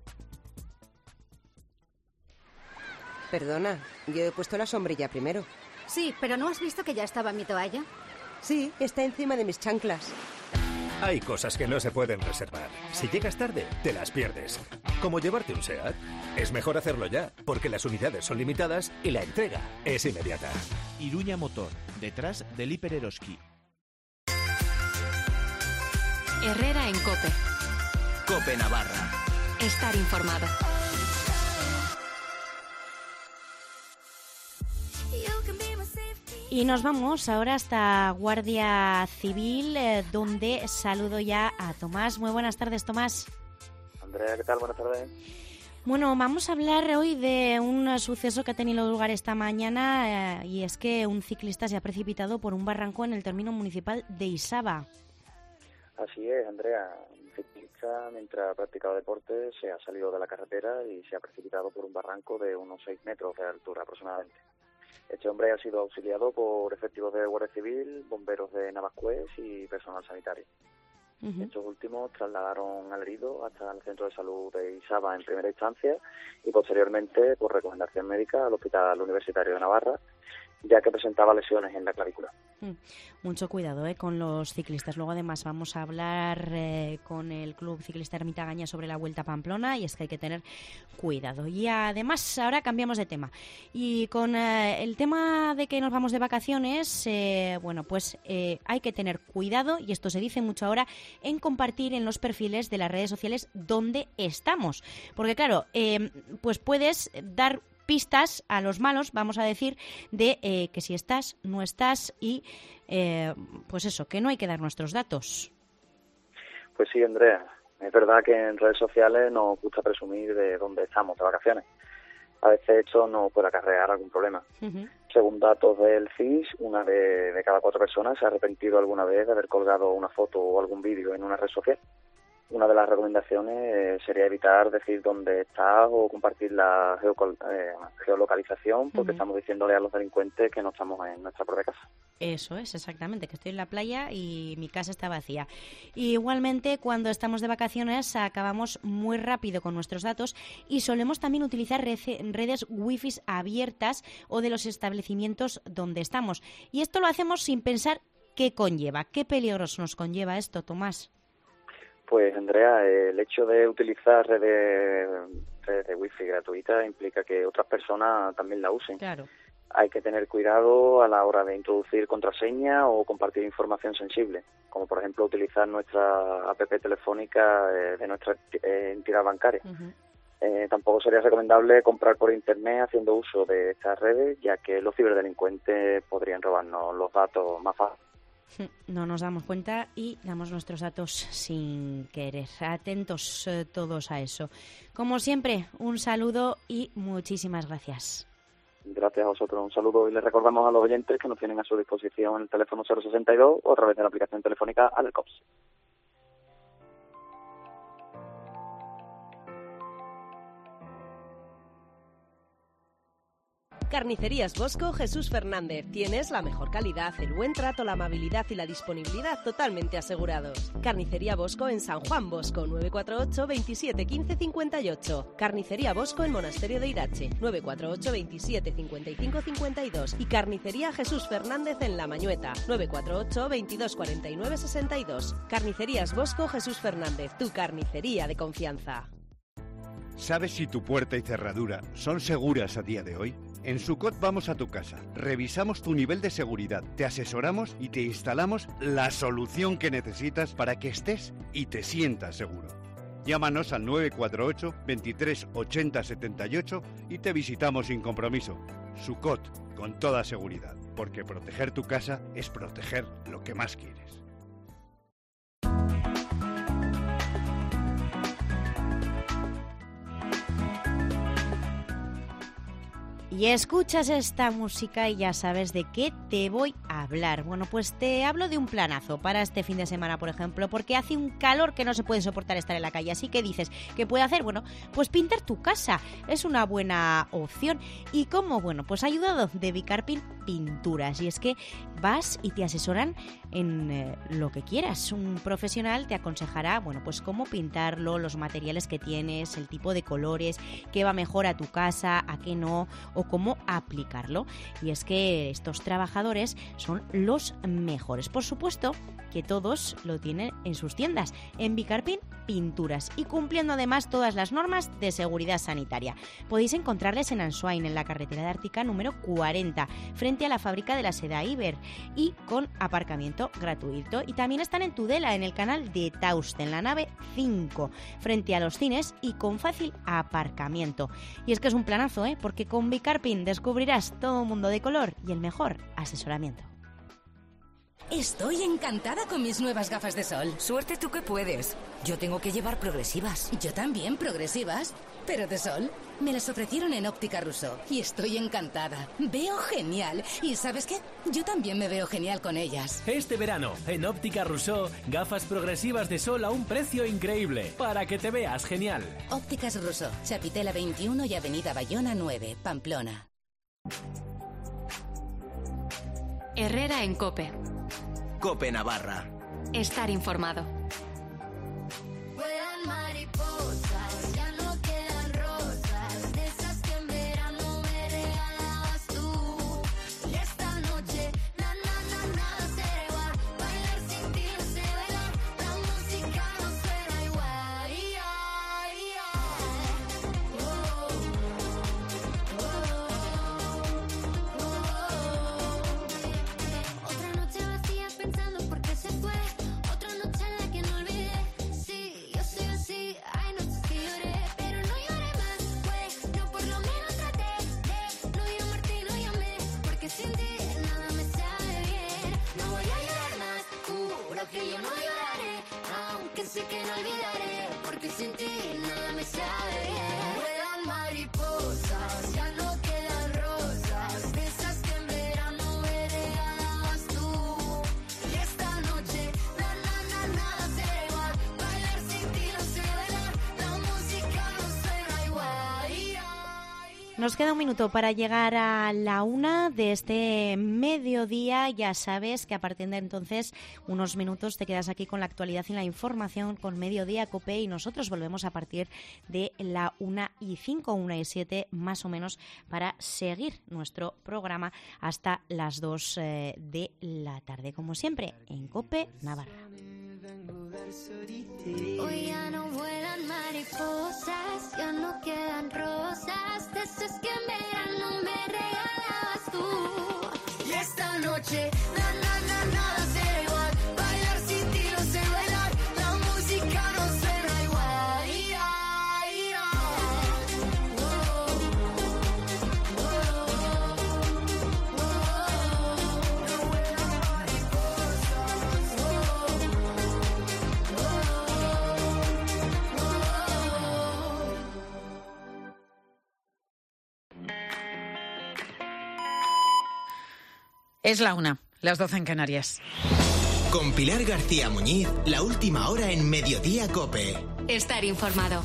Perdona, yo he puesto la sombrilla primero. Sí, pero ¿no has visto que ya estaba mi toalla? Sí, está encima de mis chanclas. Hay cosas que no se pueden reservar. Si llegas tarde, te las pierdes. Como llevarte un SEAT. Es mejor hacerlo ya, porque las unidades son limitadas y la entrega es inmediata. Iruña Motor, detrás del Hiper Eroski. Herrera en COPE. COPE Navarra. Estar informado. Y nos vamos ahora hasta Guardia Civil, donde saludo ya a Tomás. Muy buenas tardes, Tomás. Andrea, ¿qué tal? Buenas tardes. Bueno, vamos a hablar hoy de un suceso que ha tenido lugar esta mañana y es que un ciclista se ha precipitado por un barranco en el término municipal de Isaba. Así es, Andrea. Un ciclista, mientras practicaba deporte, se ha salido de la carretera y se ha precipitado por un barranco de unos 6 metros de altura aproximadamente. Este hombre ha sido auxiliado por efectivos de Guardia Civil, bomberos de Navascués y personal sanitario. Estos últimos trasladaron al herido hasta el centro de salud de Isaba en primera instancia y posteriormente, por recomendación médica, al Hospital Universitario de Navarra, ya que presentaba lesiones en la clavícula. Mucho cuidado con los ciclistas. Luego además vamos a hablar con el Club Ciclista Ermita Gaña sobre la Vuelta a Pamplona y es que hay que tener cuidado. Y además ahora cambiamos de tema. Y con el tema de que nos vamos de vacaciones, hay que tener cuidado, y esto se dice mucho ahora, en compartir en los perfiles de las redes sociales dónde estamos. Porque claro, pues puedes dar pistas a los malos, vamos a decir, de que si estás, no estás y pues eso, que no hay que dar nuestros datos. Pues sí, Andrea, es verdad que en redes sociales nos gusta presumir de dónde estamos de vacaciones. A veces esto nos puede acarrear algún problema. Según datos del CIS, una de cada 4 personas se ha arrepentido alguna vez de haber colgado una foto o algún vídeo en una red social. Una de las recomendaciones sería evitar decir dónde estás o compartir la geolocalización, porque estamos diciéndole a los delincuentes que no estamos en nuestra propia casa. Eso es, exactamente, que estoy en la playa y mi casa está vacía. Y igualmente, cuando estamos de vacaciones, acabamos muy rápido con nuestros datos y solemos también utilizar redes wifi abiertas o de los establecimientos donde estamos. Y esto lo hacemos sin pensar qué conlleva, qué peligros nos conlleva esto, Tomás. Pues, Andrea, el hecho de utilizar redes de wifi gratuitas implica que otras personas también la usen. Claro. Hay que tener cuidado a la hora de introducir contraseña o compartir información sensible, como por ejemplo utilizar nuestra app telefónica de nuestra entidad bancaria. Tampoco sería recomendable comprar por internet haciendo uso de estas redes, ya que los ciberdelincuentes podrían robarnos los datos más fácil. No nos damos cuenta y damos nuestros datos sin querer. Atentos todos a eso. Como siempre, un saludo y muchísimas gracias. Gracias a vosotros, un saludo, y les recordamos a los oyentes que nos tienen a su disposición el teléfono 062 o a través de la aplicación telefónica Alercops. Carnicerías Bosco Jesús Fernández. Tienes la mejor calidad, el buen trato, la amabilidad y la disponibilidad totalmente asegurados. Carnicería Bosco en San Juan Bosco, 948 27 15 58. Carnicería Bosco en Monasterio de Irache, 948 27 55 52. Y Carnicería Jesús Fernández en La Mañueta, 948 22 49 62. Carnicerías Bosco Jesús Fernández, tu carnicería de confianza. ¿Sabes si tu puerta y cerradura son seguras a día de hoy? En Sucot vamos a tu casa, revisamos tu nivel de seguridad, te asesoramos y te instalamos la solución que necesitas para que estés y te sientas seguro. Llámanos al 948 23 80 78 y te visitamos sin compromiso. Sucot, con toda seguridad, porque proteger tu casa es proteger lo que más quieres. Y escuchas esta música y ya sabes de qué te voy a hablar. Bueno, pues te hablo de un planazo para este fin de semana, por ejemplo, porque hace un calor que no se puede soportar estar en la calle. Así que dices, ¿qué puede hacer? Bueno, pues pintar tu casa es una buena opción. ¿Y cómo? Bueno, pues ayudado de Bicarpin Pinturas. Y es que vas y te asesoran en lo que quieras. Un profesional te aconsejará, bueno, pues cómo pintarlo, los materiales que tienes, el tipo de colores, qué va mejor a tu casa, a qué no, o cómo aplicarlo. Y es que estos trabajadores son los mejores. Por supuesto que todos lo tienen en sus tiendas, en Bicarpin Pinturas, y cumpliendo además todas las normas de seguridad sanitaria. Podéis encontrarles en Ansoain, en la carretera de Ártica número 40, frente a la fábrica de la seda Iber, y con aparcamiento gratuito. Y también están en Tudela, en el canal de Tauste, en la nave 5, frente a los cines y con fácil aparcamiento. Y es que es un planazo, porque con Bicarpin descubrirás todo un mundo de color y el mejor asesoramiento. Estoy encantada con mis nuevas gafas de sol. Suerte tú que puedes. Yo tengo que llevar progresivas. Yo también, progresivas, pero de sol. Me las ofrecieron en Óptica Rousseau y estoy encantada. Veo genial. ¿Y sabes qué? Yo también me veo genial con ellas. Este verano, en Óptica Rousseau, gafas progresivas de sol a un precio increíble, para que te veas genial. Ópticas Rousseau, Chapitela 21 y Avenida Bayona 9, Pamplona. Herrera en COPE. COPE Navarra. Estar informado. Vuelan mariposas, ya no quedan rosas, de esas que en verano me regalabas tú. Y esta noche, nada será igual, bailar sin ti no sé bailar, la música no suena igual. Otra noche vacía pensando por qué se fue, otra noche en la que no olvidé. Sí, yo soy así, hay noches que lloré, pero no lloré más, pues, no, por lo menos traté de no llamarte y no llamé, porque sin ti nada me sabe bien. No voy a llorar más, juro que yo no lloraré, aunque sé que no olvidaré, porque sin ti nada me sabe bien. Vuelan mariposas, ya no quedan rosas, de esas que en verano me regalabas tú. Y esta noche, nada será igual, bailar sin ti Nos queda un minuto para llegar a la 1 de este mediodía. Ya sabes que a partir de entonces, unos minutos, te quedas aquí con la actualidad y la información con Mediodía Cope, y nosotros volvemos a partir de la 1:05, 1:07 más o menos, para seguir nuestro programa hasta las 2 de la tarde, como siempre, en Cope Navarra. Hoy ya no vuelan mariposas, ya no quedan rosas, de esas que en verano me regalabas tú. Y esta noche, nada será igual, bailar sin ti no sé bailar, la música no suena igual. Es la 1, las 12 en Canarias. Con Pilar García Muñiz, la última hora en Mediodía Cope. Estar informado.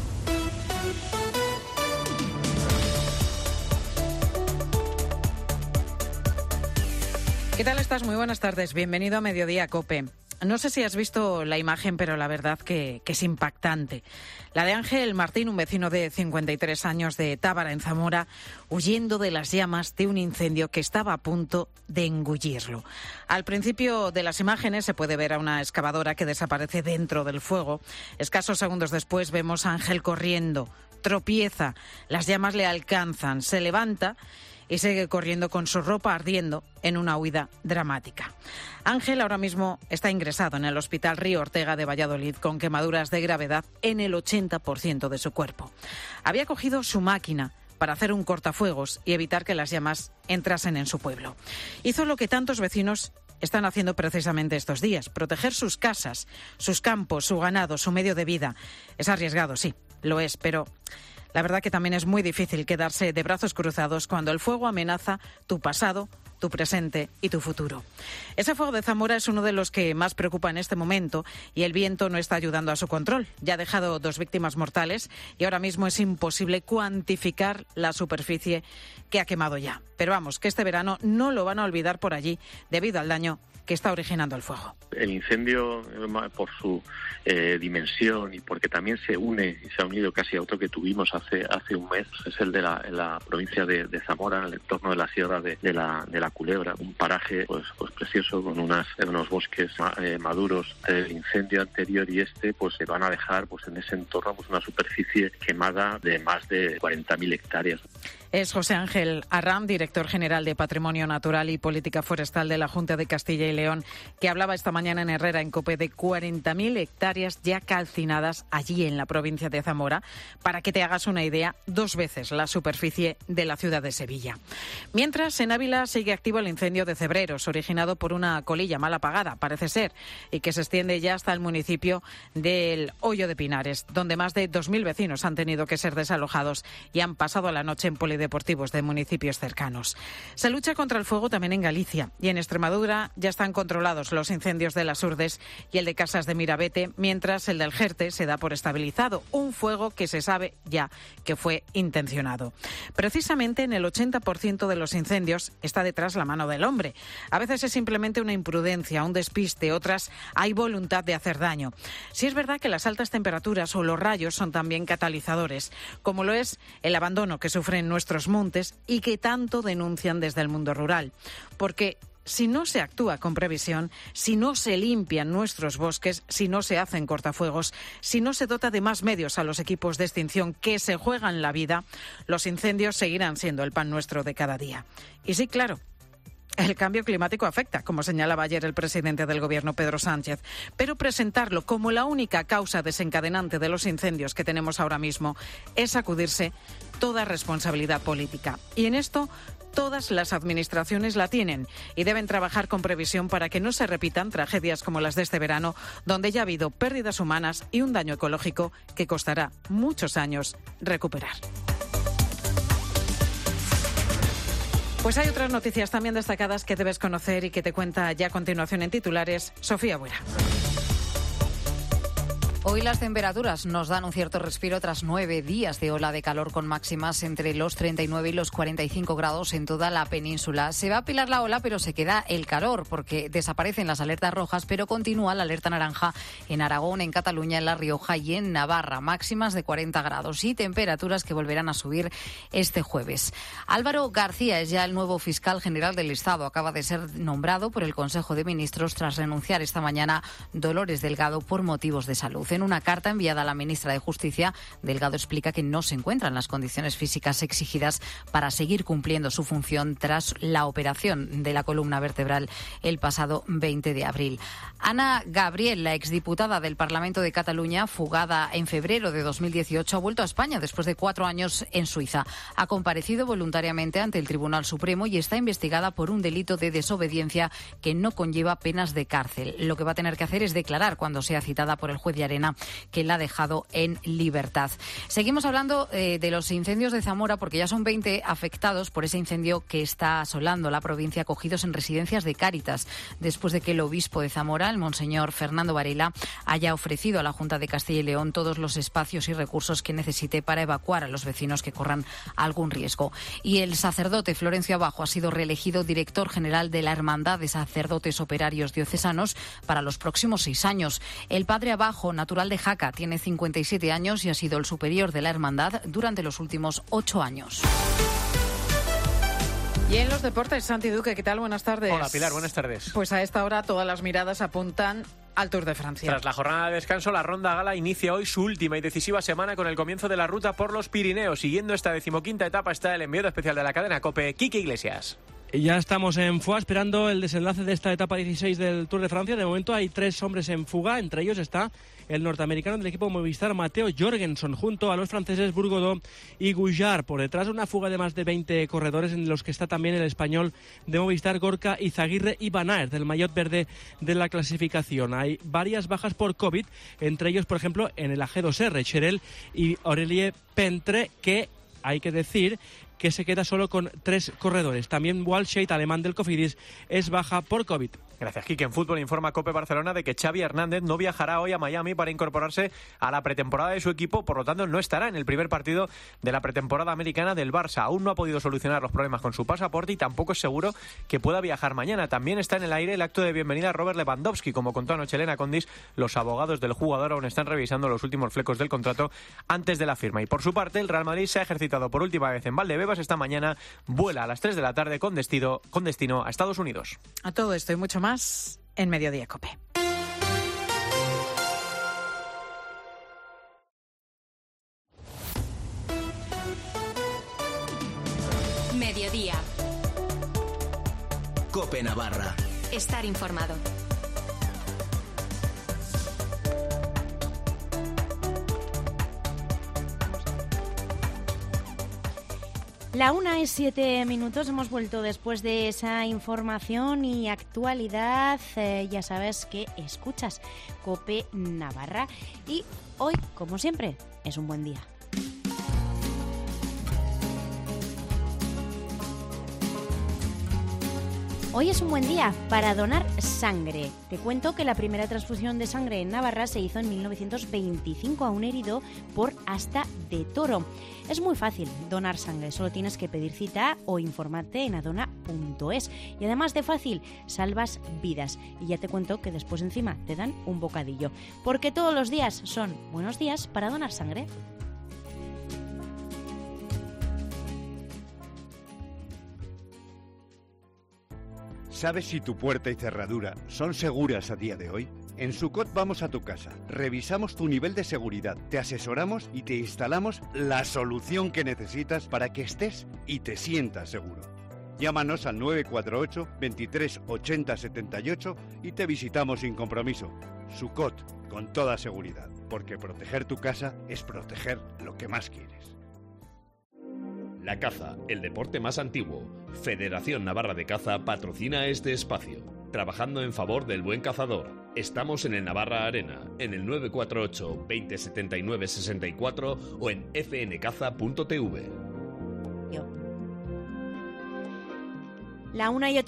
¿Qué tal estás? Muy buenas tardes. Bienvenido a Mediodía Cope. No sé si has visto la imagen, pero la verdad que es impactante. La de Ángel Martín, un vecino de 53 años de Tábara, en Zamora, huyendo de las llamas de un incendio que estaba a punto de engullirlo. Al principio de las imágenes se puede ver a una excavadora que desaparece dentro del fuego. Escasos segundos después vemos a Ángel corriendo, tropieza, las llamas le alcanzan, se levanta y sigue corriendo con su ropa ardiendo en una huida dramática. Ángel ahora mismo está ingresado en el Hospital Río Ortega de Valladolid con quemaduras de gravedad en el 80% de su cuerpo. Había cogido su máquina para hacer un cortafuegos y evitar que las llamas entrasen en su pueblo. Hizo lo que tantos vecinos están haciendo precisamente estos días: proteger sus casas, sus campos, su ganado, su medio de vida. Es arriesgado, sí, lo es, pero la verdad que también es muy difícil quedarse de brazos cruzados cuando el fuego amenaza tu pasado, tu presente y tu futuro. Ese fuego de Zamora es uno de los que más preocupa en este momento, y el viento no está ayudando a su control. Ya ha dejado 2 víctimas mortales y ahora mismo es imposible cuantificar la superficie que ha quemado ya. Pero vamos, que este verano no lo van a olvidar por allí debido al daño que está originando el fuego. El incendio, por su dimensión y porque también se une y se ha unido casi a otro que tuvimos hace un mes, es el de la provincia de Zamora, en el entorno de la Sierra de la Culebra, un paraje pues precioso con unos bosques maduros. El incendio anterior y pues se van a dejar pues en ese entorno pues una superficie quemada de más de 40.000 hectáreas. Es José Ángel Arram, director general de Patrimonio Natural y Política Forestal de la Junta de Castilla y León, que hablaba esta mañana en Herrera, en COPE, de 40.000 hectáreas ya calcinadas allí en la provincia de Zamora. Para que te hagas una idea, 2 veces la superficie de la ciudad de Sevilla. Mientras, en Ávila sigue activo el incendio de Cebreros, originado por una colilla mal apagada, parece ser, y que se extiende ya hasta el municipio del Hoyo de Pinares, donde más de 2.000 vecinos han tenido que ser desalojados y han pasado la noche en polideportivos de municipios cercanos. Se lucha contra el fuego también en Galicia, y en Extremadura ya están controlados los incendios de las Urdes y el de Casas de Mirabete, mientras el del Jerte se da por estabilizado, un fuego que se sabe ya que fue intencionado. Precisamente en el 80% de los incendios está detrás la mano del hombre. A veces es simplemente una imprudencia, un despiste, otras hay voluntad de hacer daño. Sí es verdad que las altas temperaturas o los rayos son también catalizadores, como lo es el abandono que sufren nuestros montes y que tanto denuncian desde el mundo rural. Porque si no se actúa con previsión, si no se limpian nuestros bosques, si no se hacen cortafuegos, si no se dota de más medios a los equipos de extinción que se juegan la vida, los incendios seguirán siendo el pan nuestro de cada día. Y sí, claro, el cambio climático afecta, como señalaba ayer el presidente del Gobierno, Pedro Sánchez, pero presentarlo como la única causa desencadenante de los incendios que tenemos ahora mismo es sacudirse toda responsabilidad política. Y en esto todas las administraciones la tienen y deben trabajar con previsión para que no se repitan tragedias como las de este verano, donde ya ha habido pérdidas humanas y un daño ecológico que costará muchos años recuperar. Pues hay otras noticias también destacadas que debes conocer y que te cuenta ya a continuación en titulares Sofía Buera. Hoy las temperaturas nos dan un cierto respiro tras 9 días de ola de calor con máximas entre los 39 y los 45 grados en toda la península. Se va a apilar la ola, pero se queda el calor porque desaparecen las alertas rojas, pero continúa la alerta naranja en Aragón, en Cataluña, en La Rioja y en Navarra. Máximas de 40 grados y temperaturas que volverán a subir este jueves. Álvaro García es ya el nuevo fiscal general del Estado. Acaba de ser nombrado por el Consejo de Ministros tras renunciar esta mañana Dolores Delgado por motivos de salud. En una carta enviada a la ministra de Justicia, Delgado explica que no se encuentran las condiciones físicas exigidas para seguir cumpliendo su función tras la operación de la columna vertebral el pasado 20 de abril. Ana Gabriel, la exdiputada del Parlamento de Cataluña, fugada en febrero de 2018, ha vuelto a España después de 4 años en Suiza. Ha comparecido voluntariamente ante el Tribunal Supremo y está investigada por un delito de desobediencia que no conlleva penas de cárcel. Lo que va a tener que hacer es declarar cuando sea citada por el juez de Arena, que la ha dejado en libertad. Seguimos hablando de los incendios de Zamora porque ya son 20 afectados por ese incendio que está asolando la provincia, acogidos en residencias de Cáritas, después de que el obispo de Zamora, el monseñor Fernando Varela, haya ofrecido a la Junta de Castilla y León todos los espacios y recursos que necesite para evacuar a los vecinos que corran algún riesgo. Y el sacerdote Florencio Abajo ha sido reelegido director general de la Hermandad de Sacerdotes Operarios Diocesanos para los próximos 6 años. El padre Abajo, natural de Jaca, tiene 57 años y ha sido el superior de la hermandad durante los últimos 8 años. Y en los deportes, Santi Duque, ¿qué tal? Buenas tardes. Hola, Pilar, buenas tardes. Pues a esta hora todas las miradas apuntan al Tour de Francia. Tras la jornada de descanso, la Ronda Gala inicia hoy su última y decisiva semana con el comienzo de la ruta por los Pirineos. Siguiendo esta 15ª etapa está el enviado especial de la cadena COPE, Quique Iglesias. Ya estamos en Foix esperando el desenlace de esta etapa 16 del Tour de Francia. De momento hay 3 hombres en fuga, entre ellos está el norteamericano del equipo Movistar, Matteo Jorgensen, junto a los franceses Burgodeau y Gouchard. Por detrás una fuga de más de 20 corredores, en los que está también el español de Movistar, Gorka Izaguirre, y Van Aert, del maillot verde de la clasificación. Hay varias bajas por COVID, entre ellos, por ejemplo, en el AG2R, Cherel y Aurelie Pentre, que hay que decir que se queda solo con 3 corredores. También Walshade, alemán del Cofidis, es baja por COVID. Gracias, Quique. En fútbol informa COPE Barcelona de que Xavi Hernández no viajará hoy a Miami para incorporarse a la pretemporada de su equipo, por lo tanto no estará en el primer partido de la pretemporada americana del Barça. Aún no ha podido solucionar los problemas con su pasaporte y tampoco es seguro que pueda viajar mañana. También está en el aire el acto de bienvenida a Robert Lewandowski. Como contó anoche Elena Condis, los abogados del jugador aún están revisando los últimos flecos del contrato antes de la firma. Y por su parte, el Real Madrid se ha ejercitado por última vez en Valdebebas esta mañana. Vuela a las 3 de la tarde con destino a Estados Unidos. A todo esto y mucho más en Mediodía COPE. Mediodía. COPE Navarra. Estar informado. La 1:07. Hemos vuelto después de esa información y actualidad. Ya sabes que escuchas COPE Navarra y hoy, como siempre, es un buen día. Hoy es un buen día para donar sangre. Te cuento que la primera transfusión de sangre en Navarra se hizo en 1925 a un herido por asta de toro. Es muy fácil donar sangre, solo tienes que pedir cita o informarte en adona.es. Y además de fácil, salvas vidas. Y ya te cuento que después encima te dan un bocadillo. Porque todos los días son buenos días para donar sangre. ¿Sabes si tu puerta y cerradura son seguras a día de hoy? En Sucot vamos a tu casa, revisamos tu nivel de seguridad, te asesoramos y te instalamos la solución que necesitas para que estés y te sientas seguro. Llámanos al 948 23 80 78 y te visitamos sin compromiso. Sucot, con toda seguridad, porque proteger tu casa es proteger lo que más quieres. La caza, el deporte más antiguo. Federación Navarra de Caza patrocina este espacio. Trabajando en favor del buen cazador. Estamos en el Navarra Arena, en el 948 20 79 64 o en fncaza.tv. La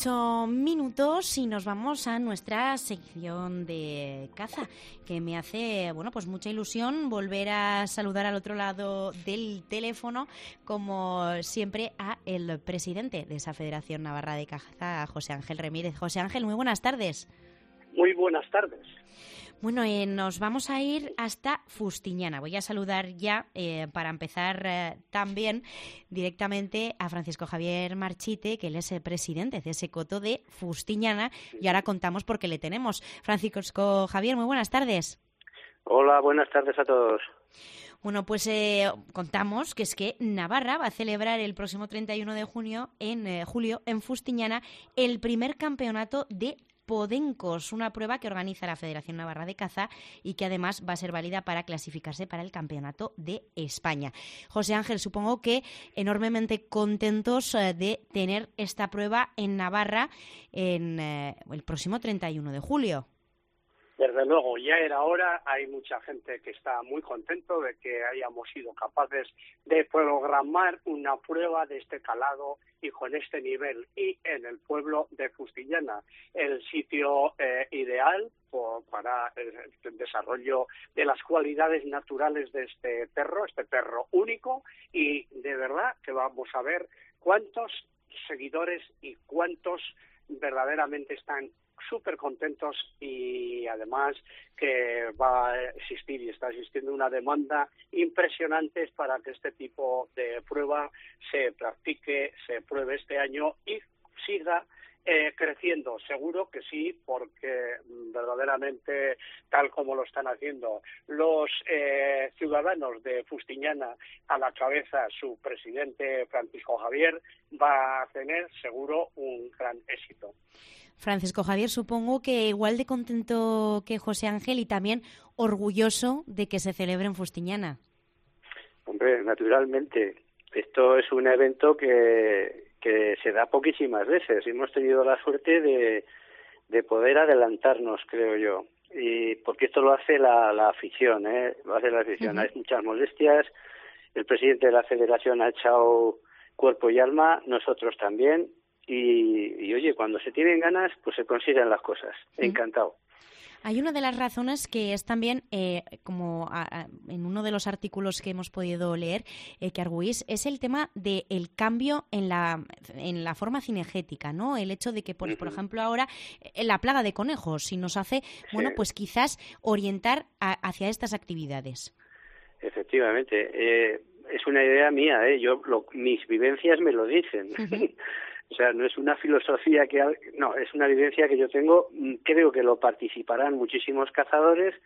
1:08 y nos vamos a nuestra sección de caza, que me hace, bueno, pues mucha ilusión volver a saludar al otro lado del teléfono, como siempre, a el presidente de esa Federación Navarra de Caza, José Ángel Remírez. José Ángel, muy buenas tardes. Muy buenas tardes. Bueno, nos vamos a ir hasta Fustiñana. Voy a saludar ya, para empezar también directamente a Francisco Javier Marchite, que él es el presidente de ese coto de Fustiñana, y ahora contamos por qué le tenemos. Francisco Javier, muy buenas tardes. Hola, buenas tardes a todos. Bueno, pues contamos que es que Navarra va a celebrar el próximo 31 de julio en Fustiñana el primer campeonato de Podencos, una prueba que organiza la Federación Navarra de Caza y que además va a ser válida para clasificarse para el Campeonato de España. José Ángel, supongo que enormemente contentos de tener esta prueba en Navarra en el próximo 31 de julio. Desde luego, ya era hora. Hay mucha gente que está muy contento de que hayamos sido capaces de programar una prueba de este calado y con este nivel, y en el pueblo de Fustiñana, el sitio ideal para el desarrollo de las cualidades naturales de este perro único, y de verdad que vamos a ver cuántos seguidores y cuántos verdaderamente están súper contentos, y además que va a existir y está existiendo una demanda impresionante para que este tipo de prueba se practique, se pruebe este año y siga creciendo. Seguro que sí, porque verdaderamente, tal como lo están haciendo los ciudadanos de Fustiñana, a la cabeza su presidente Francisco Javier, va a tener seguro un gran éxito. Francisco Javier, supongo que igual de contento que José Ángel y también orgulloso de que se celebre en Fustiñana. Hombre, naturalmente. Esto es un evento que se da poquísimas veces. Hemos tenido la suerte de poder adelantarnos, creo yo. Y porque esto lo hace la afición, lo hace la afición. Hay muchas molestias. El presidente de la federación ha echado cuerpo y alma, nosotros también. Y oye, cuando se tienen ganas, pues se consiguen las cosas. Encantado. Hay una de las razones que es también, como en uno de los artículos que hemos podido leer, que arguís, es el tema del cambio en la forma cinegética, ¿no? El hecho de que, por ejemplo, ahora la plaga de conejos, si nos hace, bueno, pues quizás orientar hacia estas actividades. Efectivamente. Es una idea mía, mis vivencias me lo dicen. O sea, no es una filosofía no, es una vivencia que yo tengo. Creo que lo participarán muchísimos cazadores.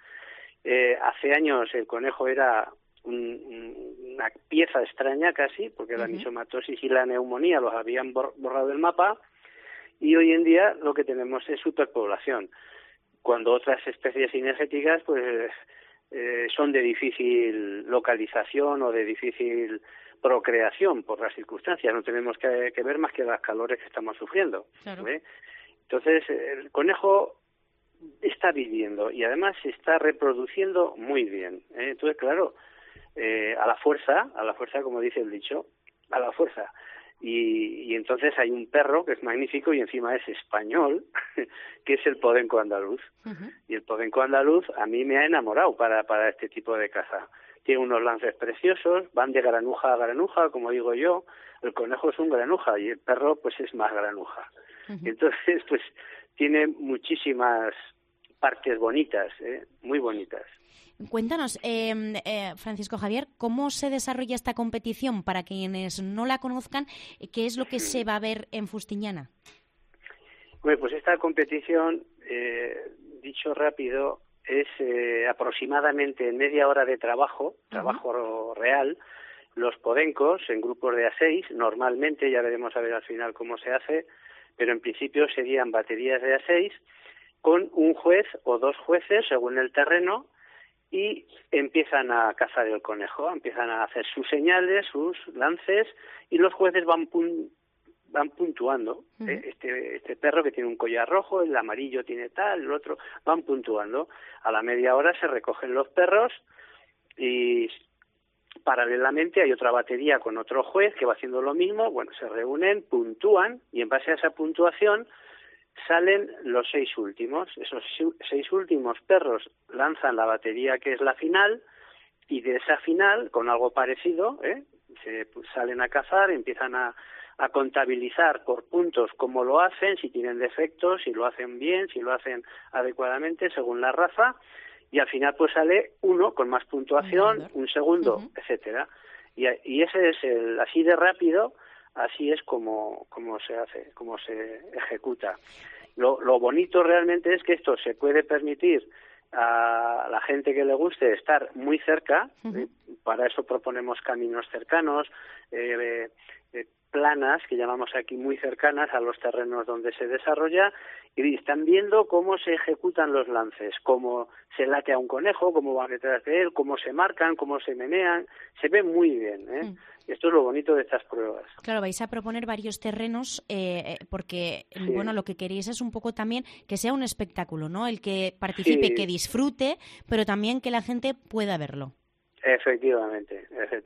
Hace años el conejo era una pieza extraña casi, porque la misomatosis y la neumonía los habían borrado del mapa, y hoy en día lo que tenemos es superpoblación, cuando otras especies cinegéticas pues son de difícil localización o de difícil procreación por las circunstancias. No tenemos que ver más que las calores que estamos sufriendo. Claro. Entonces, el conejo está viviendo y además se está reproduciendo muy bien. Entonces, claro, a la fuerza, como dice el dicho, a la fuerza. Y entonces hay un perro que es magnífico y encima es español, que es el podenco andaluz. Y el podenco andaluz a mí me ha enamorado para este tipo de caza. Tiene unos lances preciosos, van de granuja a granuja, como digo yo. El conejo es un granuja y el perro pues es más granuja. Entonces pues tiene muchísimas partes bonitas, muy bonitas. Cuéntanos, Francisco Javier, ¿cómo se desarrolla esta competición? Para quienes no la conozcan, ¿qué es lo que se va a ver en Fustiñana? Bueno, pues esta competición, dicho rápido, es aproximadamente media hora de trabajo real. Los podencos en grupos de A6, normalmente, ya veremos a ver al final cómo se hace, pero en principio serían baterías de A6 con un juez o dos jueces según el terreno, y empiezan a cazar el conejo, empiezan a hacer sus señales, sus lances, y los jueces van puntuando. Este perro que tiene un collar rojo, el amarillo tiene tal, el otro, van puntuando. A la media hora se recogen los perros y paralelamente hay otra batería con otro juez que va haciendo lo mismo. Bueno, se reúnen, puntúan y en base a esa puntuación salen los 6 últimos. Esos 6 últimos perros lanzan la batería que es la final, y de esa final, con algo parecido, salen a cazar, empiezan a contabilizar por puntos cómo lo hacen, si tienen defectos, si lo hacen bien, si lo hacen adecuadamente según la raza, y al final pues sale uno con más puntuación, un segundo, etcétera. Y ese es así de rápido, así es como se hace, como se ejecuta. Lo bonito realmente es que esto se puede permitir a la gente que le guste estar muy cerca. Para eso proponemos caminos cercanos, planas, que llamamos aquí muy cercanas a los terrenos donde se desarrolla, y están viendo cómo se ejecutan los lances, cómo se late a un conejo, cómo van detrás de él, cómo se marcan, cómo se menean. Se ve muy bien, Esto es lo bonito de estas pruebas. Claro, vais a proponer varios terrenos porque, bueno, lo que queréis es un poco también que sea un espectáculo, ¿no? El que participe, que disfrute, pero también que la gente pueda verlo. Efectivamente.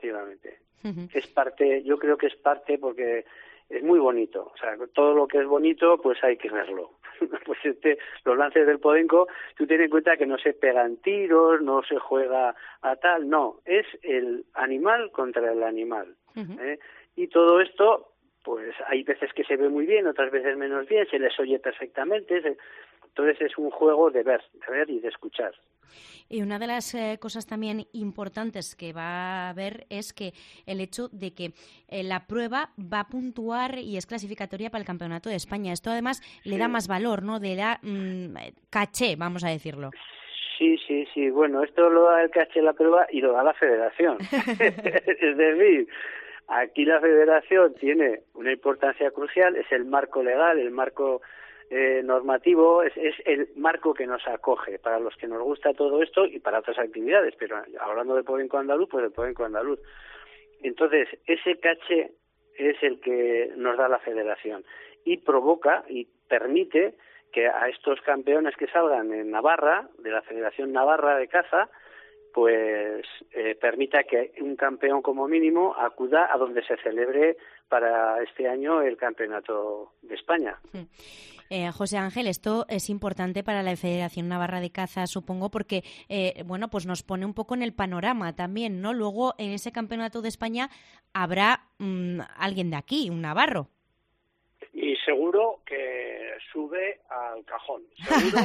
Es parte, yo creo que es parte porque es muy bonito. O sea, todo lo que es bonito, pues hay que verlo. Pues los lances del podenco, tú ten en cuenta que no se pegan tiros, no se juega a tal, no, es el animal contra el animal. Y todo esto, pues hay veces que se ve muy bien, otras veces menos bien, se les oye perfectamente. Entonces es un juego de ver y de escuchar. Y una de las cosas también importantes que va a haber es que el hecho de que la prueba va a puntuar y es clasificatoria para el Campeonato de España. Esto además le da más valor, ¿no? Le da caché, vamos a decirlo. Sí. Bueno, esto lo da el caché la prueba y lo da la Federación. Es decir, aquí la Federación tiene una importancia crucial, es el marco legal, el marco normativo, es el marco que nos acoge para los que nos gusta todo esto y para otras actividades, pero hablando de podenco andaluz, pues el podenco andaluz. Entonces, ese caché es el que nos da la Federación y provoca y permite que a estos campeones que salgan en Navarra, de la Federación Navarra de Caza, pues permita que un campeón como mínimo acuda a donde se celebre para este año el Campeonato de España. José Ángel, esto es importante para la Federación Navarra de Caza, supongo, porque bueno, pues nos pone un poco en el panorama también, ¿no? Luego en ese Campeonato de España habrá alguien de aquí, un navarro. Y seguro que sube al cajón. Seguro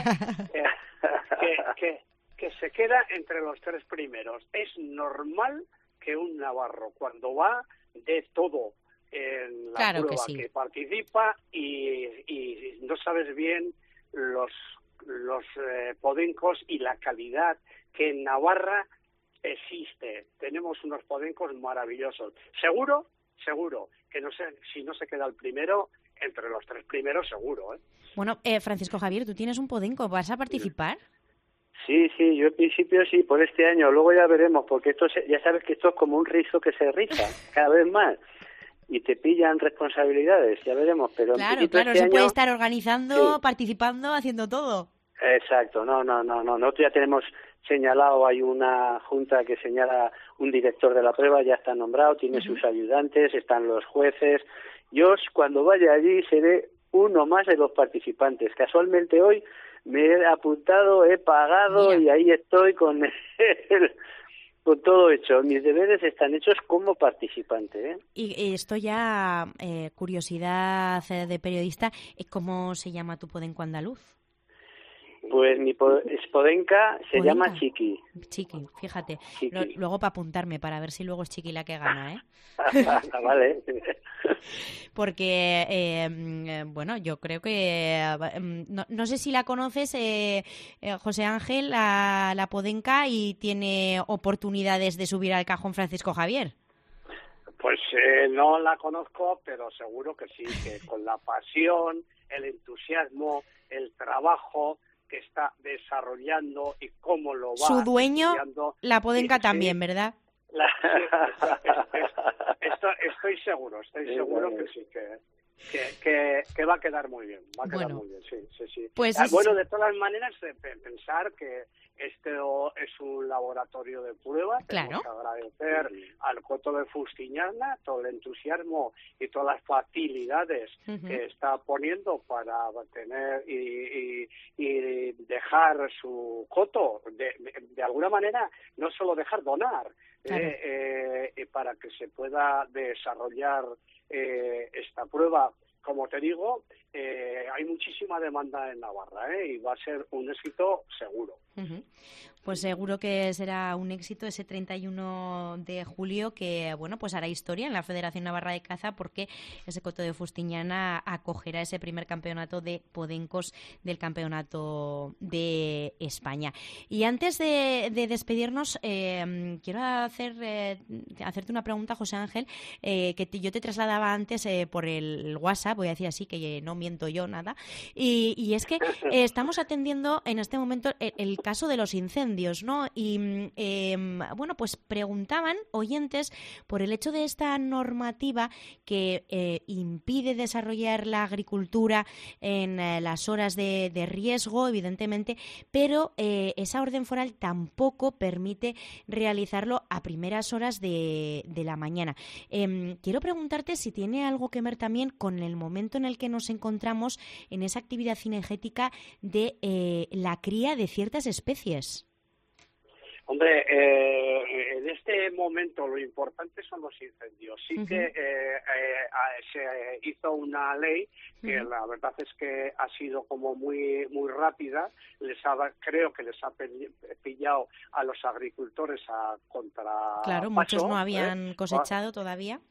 que se queda entre los 3 primeros. Es normal que un navarro, cuando va de todo en la prueba que participa y no sabes bien los podencos y la calidad que en Navarra existe. Tenemos unos podencos maravillosos. Seguro que si no se queda el primero, entre los 3 primeros seguro. Bueno, Francisco Javier, tú tienes un podenco, ¿vas a participar? Sí, yo en principio sí, por este año. Luego ya veremos, porque ya sabes que esto es como un rizo que se riza cada vez más. Y te pillan responsabilidades, ya veremos. Pero claro, este se año, puede estar organizando, participando, haciendo todo. Exacto, no. Nosotros ya tenemos señalado, hay una junta que señala un director de la prueba, ya está nombrado, tiene sus ayudantes, están los jueces. Yo, cuando vaya allí, seré uno más de los participantes. Casualmente hoy me he apuntado, he pagado y ahí estoy con todo hecho. Mis deberes están hechos como participante. Y esto ya, curiosidad de periodista, ¿cómo se llama tu podenco andaluz? Pues mi podenca se llama Chiqui. Chiqui, fíjate. Luego para apuntarme, para ver si luego es Chiqui la que gana, ¿eh? Vale. Porque, bueno, yo creo que... no sé si la conoces, José Ángel, la podenca, y tiene oportunidades de subir al cajón Francisco Javier. Pues no la conozco, pero seguro que sí, que con la pasión, el entusiasmo, el trabajo que está desarrollando y cómo lo va su dueño, la podenca sí, también, ¿verdad? Estoy seguro que sí, que va a quedar muy bien, muy bien, sí. Pues bueno, de todas maneras, pensar que esto es un laboratorio de prueba. Tenemos que agradecer al Coto de Fustiñana todo el entusiasmo y todas las facilidades que está poniendo para tener y dejar su coto, de alguna manera, no solo dejar, donar, para que se pueda desarrollar esta prueba. Como te digo, hay muchísima demanda en Navarra, y va a ser un éxito seguro. Pues seguro que será un éxito ese 31 de julio que, bueno, pues hará historia en la Federación Navarra de Caza, porque ese Coto de Fustiñana acogerá ese primer campeonato de podencos del Campeonato de España. Y antes de despedirnos, quiero hacerte una pregunta, José Ángel, que yo te trasladaba antes por el WhatsApp, voy a decir así, que no miento yo nada, y es que estamos atendiendo en este momento el caso de los incendios, ¿no? Y bueno, pues preguntaban oyentes por el hecho de esta normativa que impide desarrollar la agricultura en las horas de riesgo, evidentemente, pero esa orden foral tampoco permite realizarlo a primeras horas de la mañana. Quiero preguntarte si tiene algo que ver también con el momento en el que nos encontramos en esa actividad cinegética de la cría de ciertas especies. Hombre, en este momento lo importante son los incendios. Sí que se hizo una ley que la verdad es que ha sido como muy rápida. Creo que les ha pillado a los agricultores a contrapaso. Claro, muchos no habían cosechado todavía.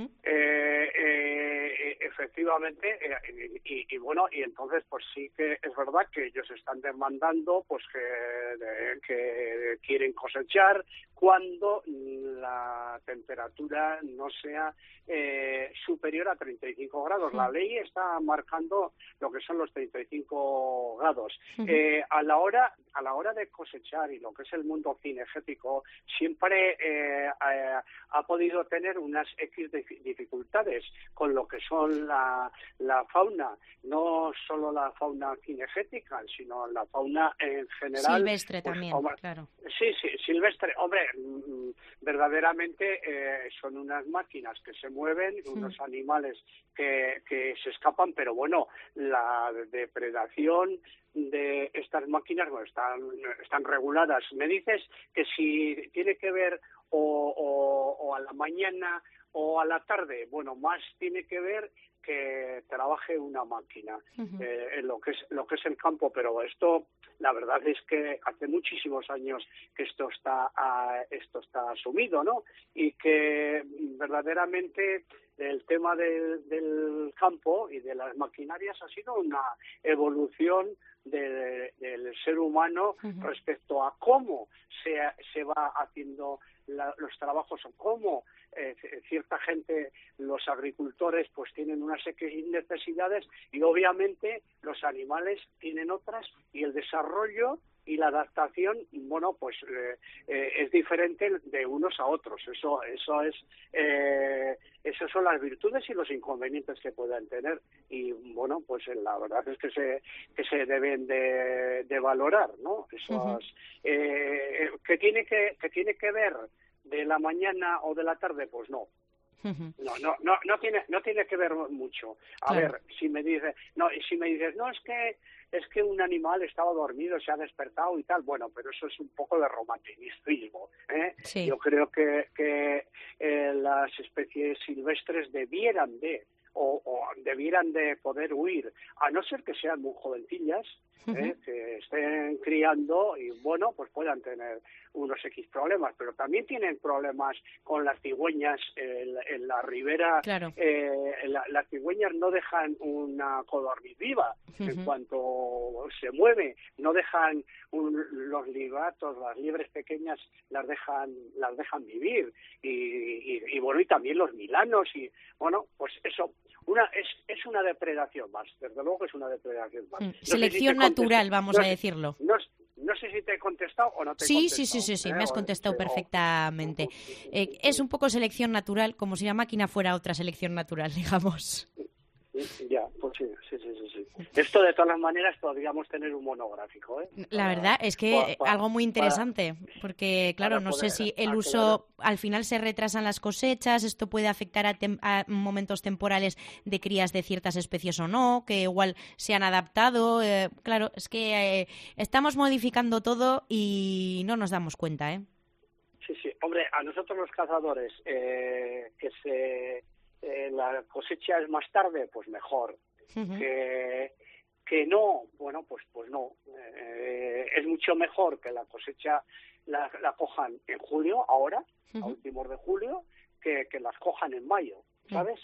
Efectivamente, y bueno, y entonces pues sí que es verdad que ellos están demandando pues que quieren cosechar cuando la temperatura no sea superior a 35 grados. La ley está marcando lo que son los 35 grados. A la hora de cosechar, y lo que es el mundo cinegético, siempre ha podido tener unas X dificultades con lo que son la fauna, no solo la fauna cinegética, sino la fauna en general. Silvestre pues, también, claro. Sí, silvestre. Hombre, verdaderamente son unas máquinas que se mueven, unos animales que se escapan, pero bueno, la depredación de estas máquinas bueno, están reguladas. Me dices que si tiene que ver o a la mañana o a la tarde, bueno, más tiene que ver que trabaje una máquina en lo que es el campo, pero esto la verdad es que hace muchísimos años que esto está asumido, ¿no? Y que verdaderamente el tema del campo y de las maquinarias ha sido una evolución del ser humano respecto a cómo se va haciendo los trabajos, o cómo cierta gente, los agricultores, pues tienen unas necesidades y obviamente los animales tienen otras, y el desarrollo y la adaptación, bueno, pues es diferente de unos a otros. Esas son las virtudes y los inconvenientes que puedan tener, y bueno, pues la verdad es que se deben de valorar, ¿no? Esos que tiene que ver de la mañana o de la tarde, pues no. No tiene que ver mucho. A ver, si me dices, no, es que un animal estaba dormido, se ha despertado y tal, bueno, pero eso es un poco de romanticismo, ¿eh? Sí. Yo creo que las especies silvestres debieran de poder huir, a no ser que sean muy jovencillas, que estén criando y bueno, pues puedan tener unos X problemas, pero también tienen problemas con las cigüeñas en la ribera. Claro. Las cigüeñas no dejan una codorniz viva, en cuanto se mueve, no dejan los libratos, las liebres pequeñas las dejan vivir, y bueno, y también los milanos, y bueno, pues eso. Es una depredación más, desde luego que es una depredación más. Selección natural, vamos a decirlo. No sé si te he contestado o no te he contestado. Sí, me has contestado perfectamente. Es un poco selección natural, como si la máquina fuera otra selección natural, digamos. Ya, pues sí. Esto de todas las maneras podríamos tener un monográfico, ¿eh? La verdad es que algo muy interesante, porque claro, no sé si el uso, al final se retrasan las cosechas, esto puede afectar a momentos temporales de crías de ciertas especies o no, que igual se han adaptado. Claro, es que estamos modificando todo y no nos damos cuenta, ¿eh? Sí. Hombre, a nosotros los cazadores, la cosecha es más tarde, pues mejor. Uh-huh. Que no, bueno, pues no. Es mucho mejor que la cosecha la cojan en julio, ahora, a últimos de julio, que las cojan en mayo, ¿sabes?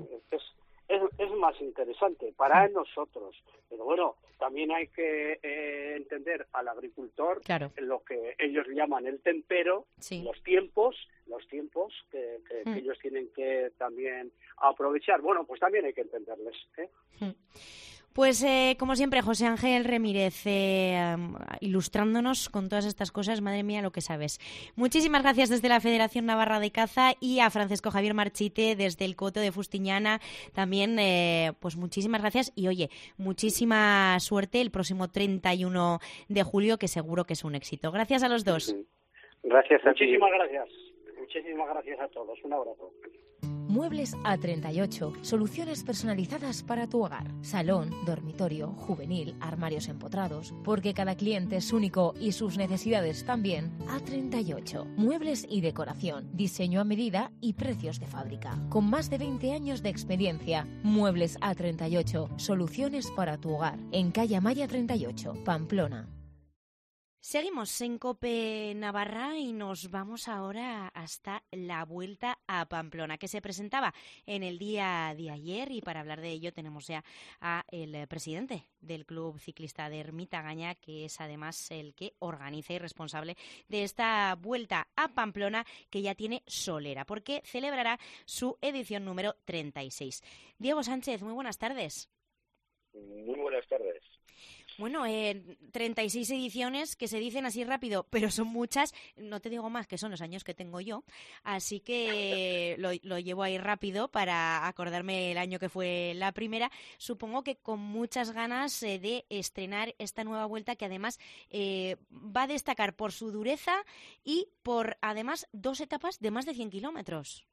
Es más interesante para nosotros. Pero bueno, también hay que entender al agricultor, claro, lo que ellos llaman el tempero, los tiempos que ellos tienen que también aprovechar. Bueno, pues también hay que entenderles, ¿eh? Pues como siempre, José Ángel Remírez, ilustrándonos con todas estas cosas. Madre mía, lo que sabes. Muchísimas gracias desde la Federación Navarra de Caza, y a Francisco Javier Marchite desde el Coto de Fustiñana también, pues muchísimas gracias, y oye, muchísima suerte el próximo 31 de julio, que seguro que es un éxito. Gracias a los dos. Gracias a ti. Muchísimas gracias a todos. Un abrazo. Muebles A38, soluciones personalizadas para tu hogar. Salón, dormitorio, juvenil, armarios empotrados, porque cada cliente es único y sus necesidades también. A38, muebles y decoración, diseño a medida y precios de fábrica. Con más de 20 años de experiencia, Muebles A38, soluciones para tu hogar. En calle Amaya 38, Pamplona. Seguimos en COPE Navarra y nos vamos ahora hasta la Vuelta a Pamplona, que se presentaba en el día de ayer, y para hablar de ello tenemos ya a el presidente del Club Ciclista de Ermita-Gaña, que es además el que organiza y responsable de esta Vuelta a Pamplona, que ya tiene solera, porque celebrará su edición número 36. Diego Sánchez, muy buenas tardes. Muy buenas tardes. Bueno, 36 ediciones que se dicen así rápido, pero son muchas. No te digo más, que son los años que tengo yo, así que lo llevo ahí rápido para acordarme el año que fue la primera. Supongo que con muchas ganas de estrenar esta nueva vuelta, que además va a destacar por su dureza y por además 2 etapas de más de 100 kilómetros.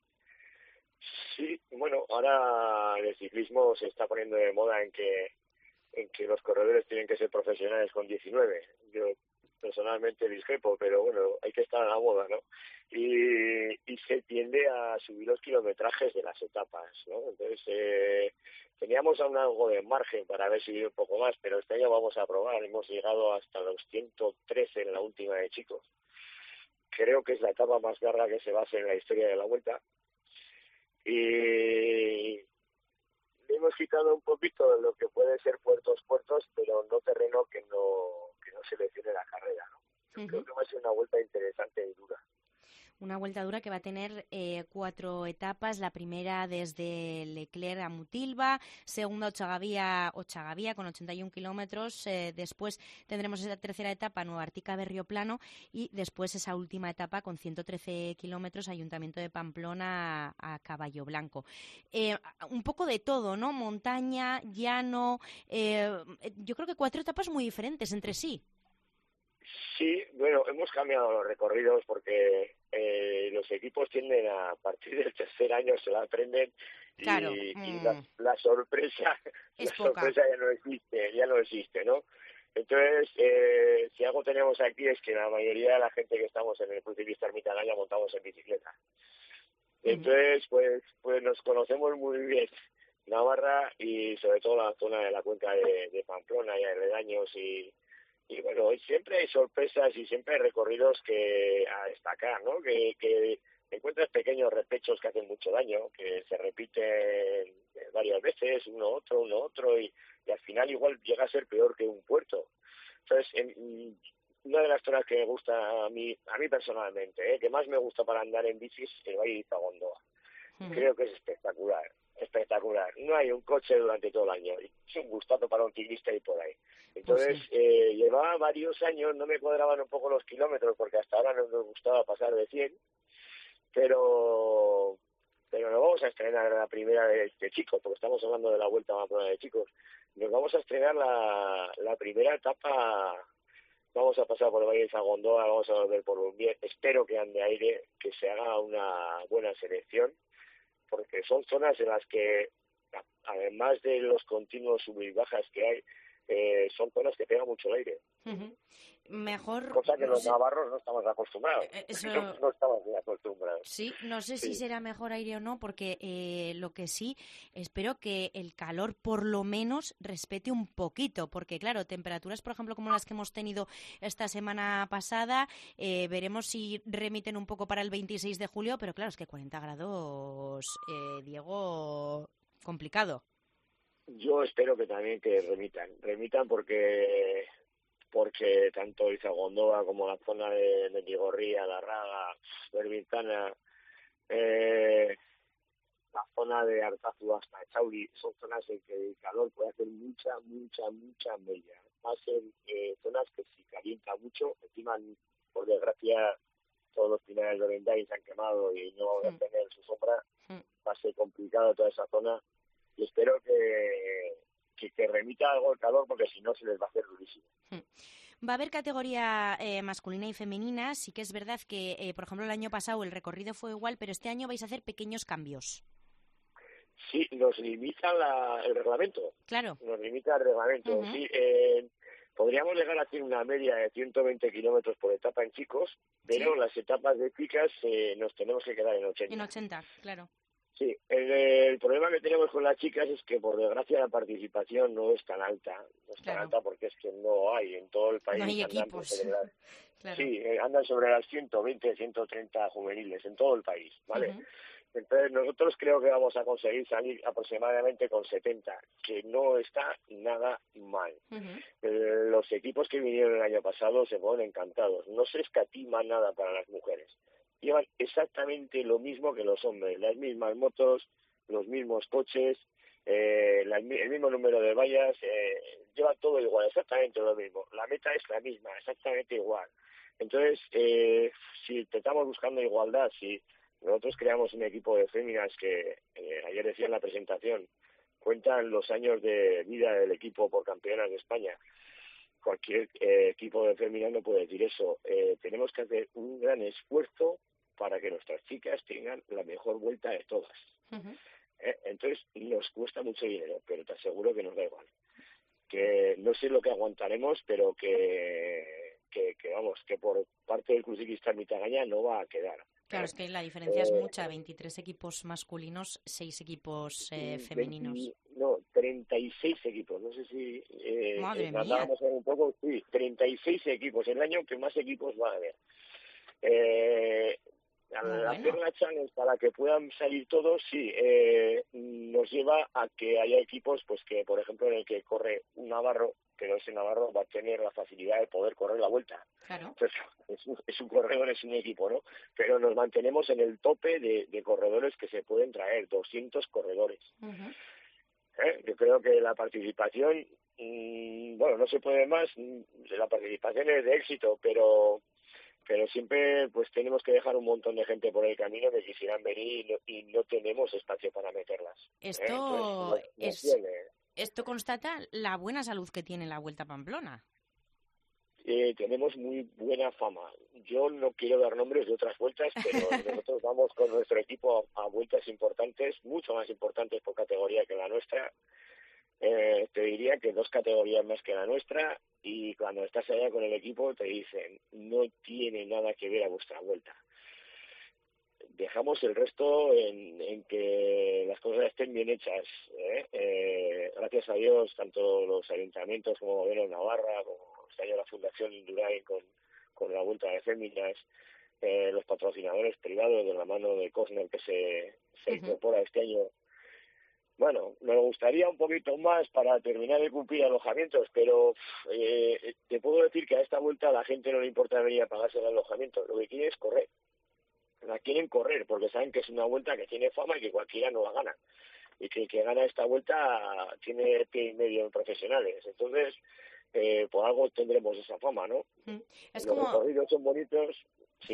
Sí, bueno, ahora el ciclismo se está poniendo de moda en que los corredores tienen que ser profesionales con 19. Yo personalmente discrepo, pero bueno, hay que estar a la moda, ¿no? Y se tiende a subir los kilometrajes de las etapas, ¿no? Entonces, teníamos aún algo de margen para haber subido un poco más, pero este año vamos a probar. Hemos llegado hasta los 113 en la última de chicos. Creo que es la etapa más larga que se va a hacer en la historia de la Vuelta. Y hemos quitado un poquito de lo que puede ser puertos, pero no terreno que no seleccione la carrera, ¿no? Yo creo que va a ser una vuelta interesante y dura. Una vuelta dura que va a tener 4 etapas. La primera desde Leclerc a Mutilva, segunda Ochagavía con 81 kilómetros. Después tendremos esa tercera etapa, Nueva Artica Berrioplano, y después esa última etapa con 113 kilómetros, Ayuntamiento de Pamplona a Caballo Blanco. Un poco de todo, ¿no? Montaña, llano. Yo creo que 4 etapas muy diferentes entre sí. Sí, bueno, hemos cambiado los recorridos porque los equipos tienden a partir del tercer año se la aprenden y, claro. Y la sorpresa ya no existe, ¿no? Entonces, si algo tenemos aquí es que la mayoría de la gente que estamos en el Club Ciclista Ermita-Gaña montamos en bicicleta. Entonces, pues nos conocemos muy bien Navarra y sobre todo la zona de la cuenca de Pamplona y aledaños y bueno, siempre hay sorpresas y siempre hay recorridos que a destacar, ¿no? Que encuentras pequeños repechos que hacen mucho daño, que se repiten varias veces, uno otro, y al final igual llega a ser peor que un puerto. Entonces, una de las zonas que me gusta a mí personalmente, que más me gusta para andar en bici es el Valle de Ipagondoa. Creo que es espectacular. No hay un coche durante todo el año. Es un gustazo para un ciclista ir por ahí. Entonces, llevaba varios años, no me cuadraban un poco los kilómetros, porque hasta ahora no nos gustaba pasar de 100, pero pero nos vamos a estrenar la primera de chicos, porque estamos hablando de la Vuelta a Pamplona de chicos. Nos vamos a estrenar la primera etapa. Vamos a pasar por el Valle de Zagondoa, vamos a volver por Lumbier. Espero que ande aire, que se haga una buena selección, porque son zonas en las que, además de los continuos sub y bajas que hay, son zonas que pegan mucho el aire. Mejor... Cosa que los navarros no estamos acostumbrados. No estamos muy acostumbrados. Sí, no sé si será mejor aire o no, porque lo que sí, espero que el calor por lo menos respete un poquito, porque claro, temperaturas, por ejemplo, como las que hemos tenido esta semana pasada, veremos si remiten un poco para el 26 de julio, pero claro, es que 40 grados, Diego, complicado. Yo espero que también que remitan porque tanto Izagondoa como la zona de Mendigorría, La Raga, Berbintana, la zona de Artazu hasta Echauri, son zonas en que el calor puede hacer mucha mella. Va a ser zonas que si calienta mucho, encima, por desgracia, todos los pinares de Orendain se han quemado y no van a tener su sombra. Va a ser complicado toda esa zona y espero que remita algo el calor, porque si no se les va a hacer durísimo. Va a haber categoría masculina y femenina. Sí que es verdad que, por ejemplo, el año pasado el recorrido fue igual, pero este año vais a hacer pequeños cambios. Sí, nos limita el reglamento. Claro. Nos limita el reglamento, sí. Podríamos llegar a hacer una media de 120 kilómetros por etapa en chicos, pero las etapas de chicas nos tenemos que quedar en 80. En 80, claro. Sí, el problema que tenemos con las chicas es que, por desgracia, la participación no es tan alta. No es tan alta porque es que no hay en todo el país. No hay equipos. Claro. Sí, andan sobre las 120, 130 juveniles en todo el país, ¿vale? Entonces, nosotros creo que vamos a conseguir salir aproximadamente con 70, que no está nada mal. Los equipos que vinieron el año pasado se fueron encantados. No se escatima nada para las mujeres. Llevan exactamente lo mismo que los hombres, las mismas motos, los mismos coches, el mismo número de vallas, llevan todo igual, exactamente lo mismo. La meta es la misma, exactamente igual. Entonces, si estamos buscando igualdad, si nosotros creamos un equipo de féminas que, ayer decía en la presentación, cuentan los años de vida del equipo por campeonas de España. Cualquier equipo de féminas no puede decir eso. Tenemos que hacer un gran esfuerzo para que nuestras chicas tengan la mejor vuelta de todas. Entonces, nos cuesta mucho dinero, pero te aseguro que nos da igual. Que no sé lo que aguantaremos, pero que vamos, que por parte del Club Ciclista Mitagaña no va a quedar. Claro, es que la diferencia es mucha, 23 equipos masculinos, 6 equipos femeninos. 36 equipos, no sé si Madre mía. Un poco, sí, 36 equipos, el año que más equipos va a haber. Al hacer la challenge para que puedan salir todos, sí, nos lleva a que haya equipos, pues que, por ejemplo, en el que corre un navarro, pero ese navarro va a tener la facilidad de poder correr la vuelta. Claro. Entonces, es un corredor, es un equipo, ¿no? Pero nos mantenemos en el tope de corredores que se pueden traer, 200 corredores. Yo creo que la participación, no se puede más, la participación es de éxito, pero siempre pues tenemos que dejar un montón de gente por el camino que quisieran venir y no tenemos espacio para meterlas. Esto constata la buena salud que tiene la Vuelta a Pamplona. Tenemos muy buena fama. Yo no quiero dar nombres de otras vueltas, pero nosotros vamos con nuestro equipo a vueltas importantes, mucho más importantes por categoría que la nuestra. Te diría que 2 categorías más que la nuestra, y cuando estás allá con el equipo te dicen, no tiene nada que ver a vuestra vuelta. Dejamos el resto en que las cosas estén bien hechas. Gracias a Dios, tanto los ayuntamientos como el Gobierno de Navarra, como este año la Fundación Indurain con la Vuelta de Féminas, los patrocinadores privados de la mano de Cosner que se incorpora este año. Bueno, me gustaría un poquito más para terminar de cumplir alojamientos, pero te puedo decir que a esta vuelta a la gente no le importa venir a pagarse el alojamiento, lo que quiere es correr. La quieren correr porque saben que es una vuelta que tiene fama y que cualquiera no la gana. Y que el que gana esta vuelta tiene pie y medio en profesionales. Entonces, por algo tendremos esa fama, ¿no? Es Los recorridos son bonitos, sí.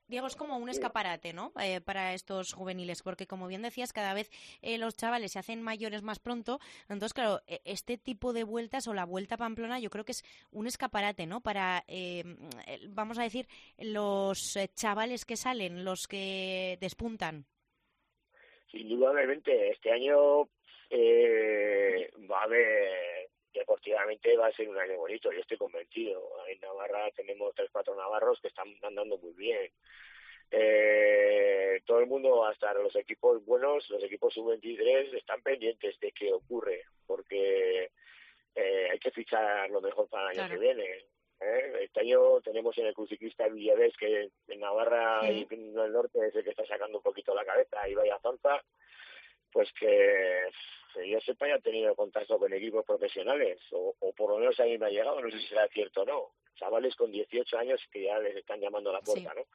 Diego, es como un escaparate, ¿no? Para estos juveniles, porque como bien decías, cada vez los chavales se hacen mayores más pronto. Entonces, claro, este tipo de vueltas o la Vuelta a Pamplona yo creo que es un escaparate, ¿no? Para, vamos a decir, los chavales que salen, los que despuntan. Indudablemente, este año va a haber, deportivamente va a ser un año bonito, yo estoy convencido. En Navarra tenemos 3-4 navarros que están andando muy bien. Todo el mundo, hasta los equipos buenos, los equipos sub-23, están pendientes de qué ocurre, porque hay que fichar lo mejor para el año que viene. Este año tenemos en el Club Ciclista Villavés, que en Navarra y en el norte es el que está sacando un poquito la cabeza, y vaya Zanza, pues que yo sepa, ya he tenido contacto con equipos profesionales, o por lo menos a mí me ha llegado, no sé si será cierto o no, chavales con 18 años que ya les están llamando a la puerta, ¿no?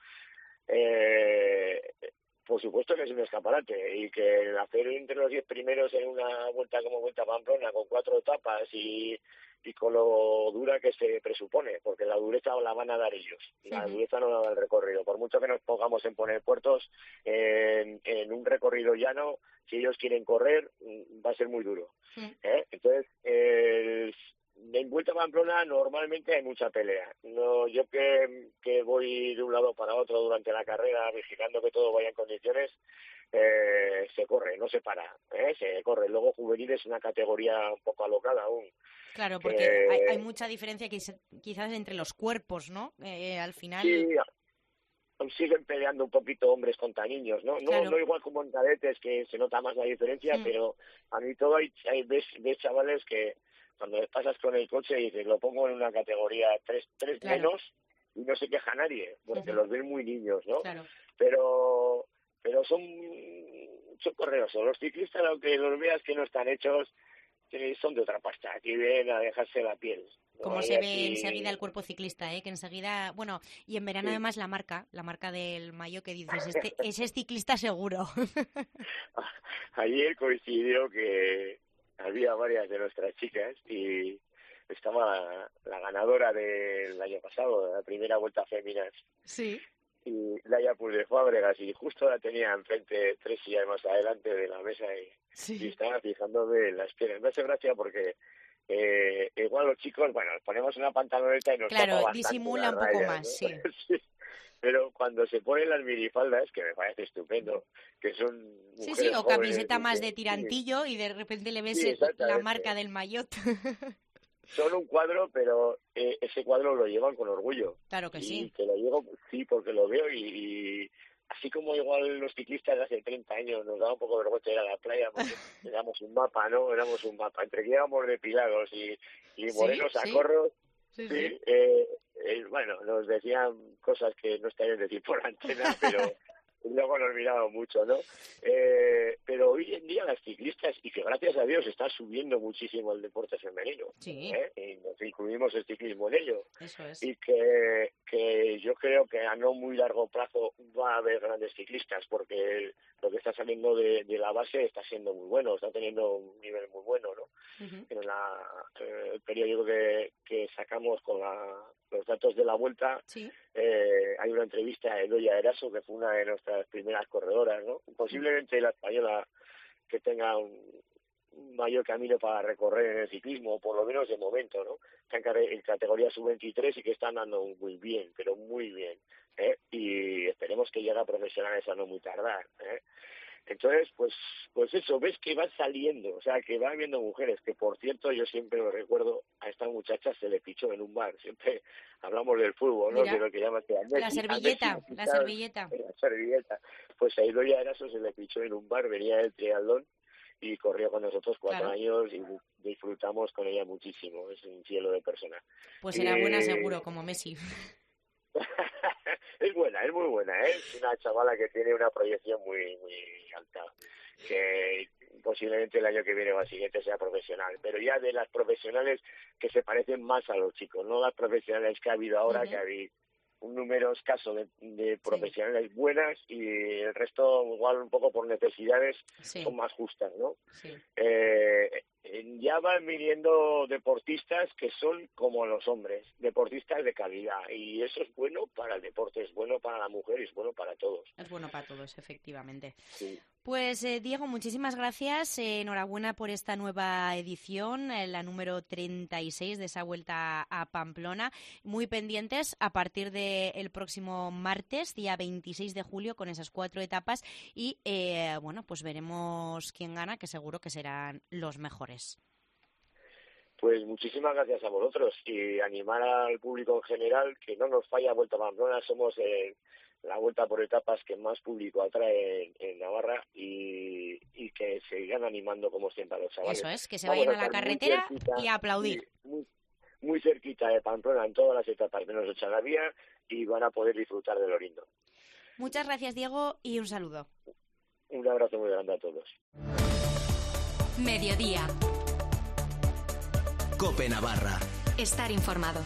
Por supuesto que es un escaparate, y que hacer entre los 10 primeros en una vuelta como Vuelta a Pamplona, con 4 etapas y con lo dura que se presupone, porque la dureza la van a dar ellos, la dureza no la da el recorrido. Por mucho que nos pongamos en poner puertos en un recorrido llano, si ellos quieren correr, va a ser muy duro. Entonces, en Vuelta a Pamplona normalmente hay mucha pelea. No, yo que voy de un lado para otro durante la carrera, vigilando que todo vaya en condiciones, se corre, no se para, se corre. Luego juvenil es una categoría un poco alocada aún. Claro, porque hay mucha diferencia quizás entre los cuerpos, ¿no? Al final... Sí, siguen peleando un poquito hombres contra niños, ¿no? Claro. No igual como en cadetes, que se nota más la diferencia, pero a mí todo ves chavales que cuando les pasas con el coche y dices, lo pongo en una categoría 3 menos, y no se queja nadie, porque los ven muy niños, ¿no? Claro. Pero son correosos. Los ciclistas, aunque los veas que no están hechos, son de otra pasta. Aquí ven a dejarse la piel. Como se ve enseguida el cuerpo ciclista, que enseguida, bueno, y en verano además la marca del maillot que dices, ese es ciclista seguro. Ayer coincidió que había varias de nuestras chicas y estaba la ganadora del año pasado, de la primera Vuelta Féminas. Sí. Y Laia Puig de Fábregas, y justo la tenía enfrente 3 sillas más adelante de la mesa y estaba fijándome en las piernas. Me hace gracia porque igual los chicos, bueno, ponemos una pantaloneta y nos tapa bastante, disimula un poco más, ¿no? Sí. Pero cuando se ponen las minifaldas, que me parece estupendo, que son mujeres o camiseta más de tirantillo y de repente le ves la marca del maillot. Son un cuadro, pero ese cuadro lo llevan con orgullo. Claro que sí. Que lo llevo, sí, porque lo veo y así como igual los ciclistas de hace 30 años nos daba un poco de vergüenza ir a la playa porque éramos un mapa, ¿no? Éramos un mapa. Entre que íbamos depilados y morenos a corros, bueno, nos decían cosas que no estarían decir por antena, pero luego nos miraban mucho, ¿no? Pero hoy en día las ciclistas, y que gracias a Dios está subiendo muchísimo el deporte femenino, y nos incluimos el ciclismo en ello. Eso es. Y que yo creo que a no muy largo plazo va a haber grandes ciclistas, porque lo que está saliendo de la base está siendo muy bueno, está teniendo un nivel muy bueno, ¿no? En el periódico que sacamos con los datos de la Vuelta, hay una entrevista a Eloia Eraso, que fue una de nuestras primeras corredoras, ¿no? Posiblemente la española que tenga un mayor camino para recorrer en el ciclismo, por lo menos de momento, ¿no? Está en categoría sub-23 y que está andando muy bien, pero muy bien, y esperemos que llegue a profesionales a no muy tardar, Entonces, pues eso, ves que va saliendo, o sea, que va habiendo mujeres, que por cierto, yo siempre lo recuerdo, a esta muchacha se le fichó en un bar, siempre hablamos del fútbol, ¿no? Mira, de lo que llamas la servilleta. La servilleta. Pues a Idoia Eraso se le fichó en un bar, venía del triatlón y corrió con nosotros 4 años y disfrutamos con ella muchísimo, es un cielo de persona. Pues era buena seguro, como Messi. Es muy buena, es una chavala que tiene una proyección muy muy alta, que posiblemente el año que viene o al siguiente sea profesional, pero ya de las profesionales que se parecen más a los chicos, no las profesionales que ha habido ahora, que hay un número escaso de profesionales buenas y el resto igual un poco por necesidades son más justas, ¿no? Ya ya van viniendo deportistas que son como los hombres, deportistas de calidad, y eso es bueno para el deporte, es bueno para la mujer y es bueno para todos. Es bueno para todos, efectivamente. Sí. Pues Diego, muchísimas gracias, enhorabuena por esta nueva edición, la número 36 de esa vuelta a Pamplona. Muy pendientes a partir del próximo martes, día 26 de julio, con esas 4 etapas y bueno, pues veremos quién gana, que seguro que serán los mejores. Pues muchísimas gracias a vosotros y animar al público en general que no nos falla Vuelta a Pamplona. Somos la vuelta por etapas que más público atrae en Navarra y que se sigan animando como siempre a los chavales. Eso es, que se vayan a la carretera y a aplaudir. Muy cerquita de Pamplona en todas las etapas menos Echanavía y van a poder disfrutar de lo lindo. Muchas gracias, Diego, y un saludo. Un abrazo muy grande a todos. Mediodía. COPE Navarra. Estar informado.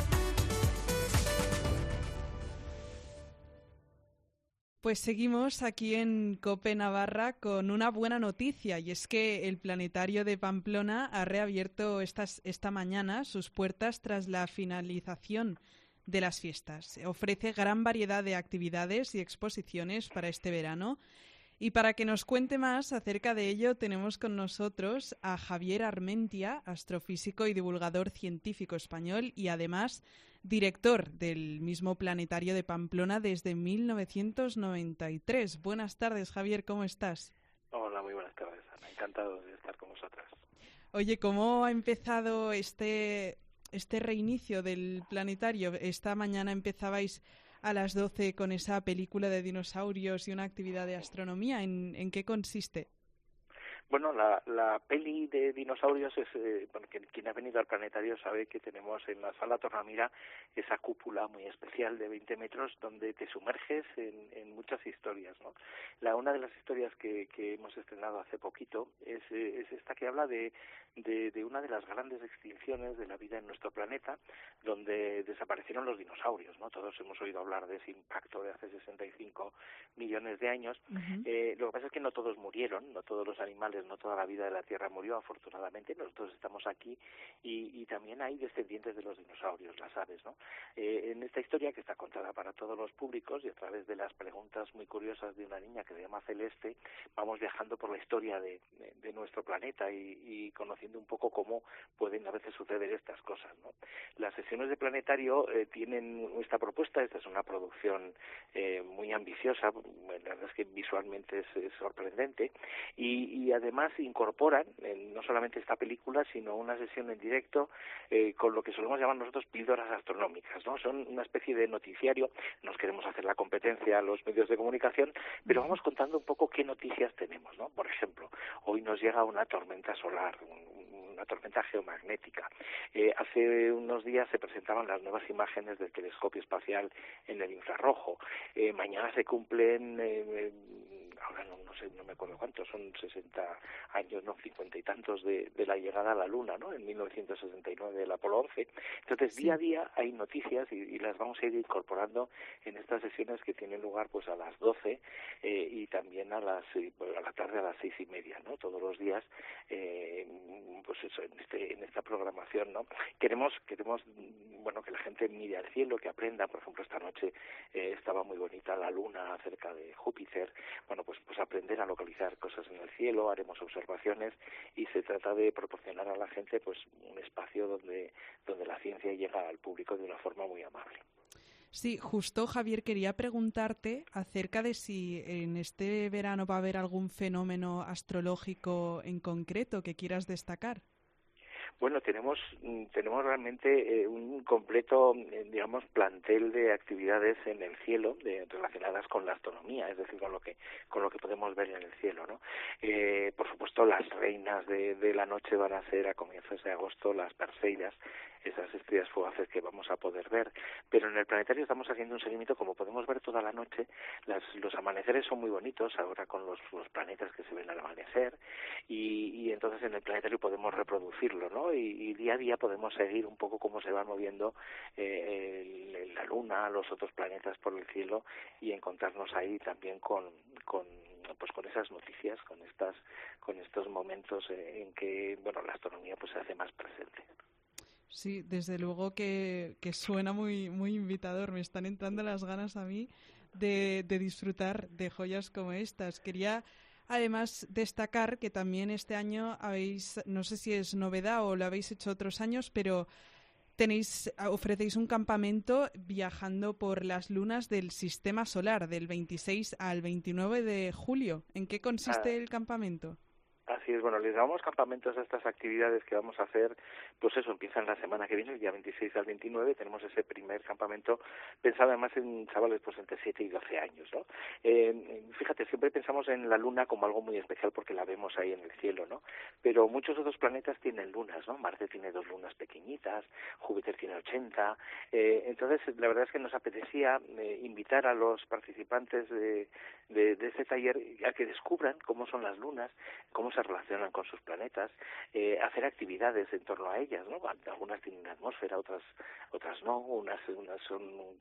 Pues seguimos aquí en COPE Navarra con una buena noticia, y es que el Planetario de Pamplona ha reabierto esta mañana sus puertas tras la finalización de las fiestas. Ofrece gran variedad de actividades y exposiciones para este verano. Y para que nos cuente más acerca de ello, tenemos con nosotros a Javier Armentia, astrofísico y divulgador científico español y además director del mismo Planetario de Pamplona desde 1993. Buenas tardes, Javier, ¿cómo estás? Hola, muy buenas tardes, Ana. Encantado de estar con vosotras. Oye, ¿cómo ha empezado este reinicio del planetario? Esta mañana empezabais a las 12 con esa película de dinosaurios y una actividad de astronomía. ¿En qué consiste? Bueno, la peli de dinosaurios es, quien ha venido al planetario sabe que tenemos en la sala Tornamira esa cúpula muy especial de 20 metros donde te sumerges en muchas historias, ¿no? Una de las historias que hemos estrenado hace poquito es esta que habla de una de las grandes extinciones de la vida en nuestro planeta, donde desaparecieron los dinosaurios, ¿no? Todos hemos oído hablar de ese impacto de hace 65 millones de años. Uh-huh. Lo que pasa es que no todos murieron, no todos los animales, no toda la vida de la Tierra murió, afortunadamente. Nosotros estamos aquí y también hay descendientes de los dinosaurios, las aves, ¿no? En esta historia, que está contada para todos los públicos y a través de las preguntas muy curiosas de una niña que se llama Celeste, vamos viajando por la historia de nuestro planeta y conociendo un poco cómo pueden a veces suceder estas cosas, ¿no? Las sesiones de planetario tienen esta propuesta. Esta es una producción muy ambiciosa, la verdad es que visualmente es sorprendente y además incorporan no solamente esta película, sino una sesión en directo con lo que solemos llamar nosotros píldoras astronómicas, ¿no? Son una especie de noticiario. Nos queremos hacer la competencia a los medios de comunicación, pero vamos contando un poco qué noticias tenemos, ¿no? Por ejemplo, hoy nos llega una tormenta solar, una tormenta geomagnética. Hace unos días se presentaban las nuevas imágenes del telescopio espacial en el infrarrojo. Mañana se cumplen, ahora no sé, no me acuerdo cuántos, son 60 años, no, 50 y tantos de la llegada a la Luna, ¿no? En 1969 del Apolo 11. Entonces, día a día hay noticias y las vamos a ir incorporando en estas sesiones que tienen lugar pues a las 12 y también a la tarde a las 6:30, ¿no? Todos los días, pues eso, en esta programación, ¿no? Queremos bueno, que la gente mire al cielo, que aprenda. Por ejemplo, esta noche estaba muy bonita la Luna cerca de Júpiter. Bueno, pues aprender a localizar cosas en el cielo, haremos observaciones y se trata de proporcionar a la gente pues un espacio donde la ciencia llega al público de una forma muy amable. Sí, justo, Javier, quería preguntarte acerca de si en este verano va a haber algún fenómeno astrológico en concreto que quieras destacar. Bueno, tenemos realmente un completo, digamos, plantel de actividades en el cielo relacionadas con la astronomía, es decir, con lo que podemos ver en el cielo, ¿no? Por supuesto, las reinas de la noche van a ser a comienzos de agosto las Perseidas, esas estrellas fugaces que vamos a poder ver, pero en el planetario estamos haciendo un seguimiento. Como podemos ver toda la noche, los amaneceres son muy bonitos ahora con los planetas que se ven al amanecer y entonces en el planetario podemos reproducirlo, ¿no? Y día a día podemos seguir un poco cómo se van moviendo la Luna, los otros planetas por el cielo y encontrarnos ahí también con esas noticias, con estos momentos en que, bueno, la astronomía pues pues se hace más presente. Sí, desde luego que suena muy, muy invitador. Me están entrando las ganas a mí de disfrutar de joyas como estas. Quería además destacar que también este año habéis, no sé si es novedad o lo habéis hecho otros años, pero ofrecéis un campamento viajando por las lunas del sistema solar del 26 al 29 de julio. ¿En qué consiste el campamento? Así es, bueno, les damos campamentos a estas actividades que vamos a hacer, pues eso, empiezan la semana que viene, el día 26 al 29, tenemos ese primer campamento pensado además en chavales pues entre 7 y 12 años, ¿no? Fíjate, siempre pensamos en la Luna como algo muy especial porque la vemos ahí en el cielo, ¿no? Pero muchos otros planetas tienen lunas, ¿no? Marte tiene 2 lunas pequeñitas, Júpiter tiene 80, entonces la verdad es que nos apetecía invitar a los participantes de este taller a que descubran cómo son las lunas, cómo se relacionan con sus planetas, hacer actividades en torno a ellas, ¿no? Algunas tienen una atmósfera, otras no, unas son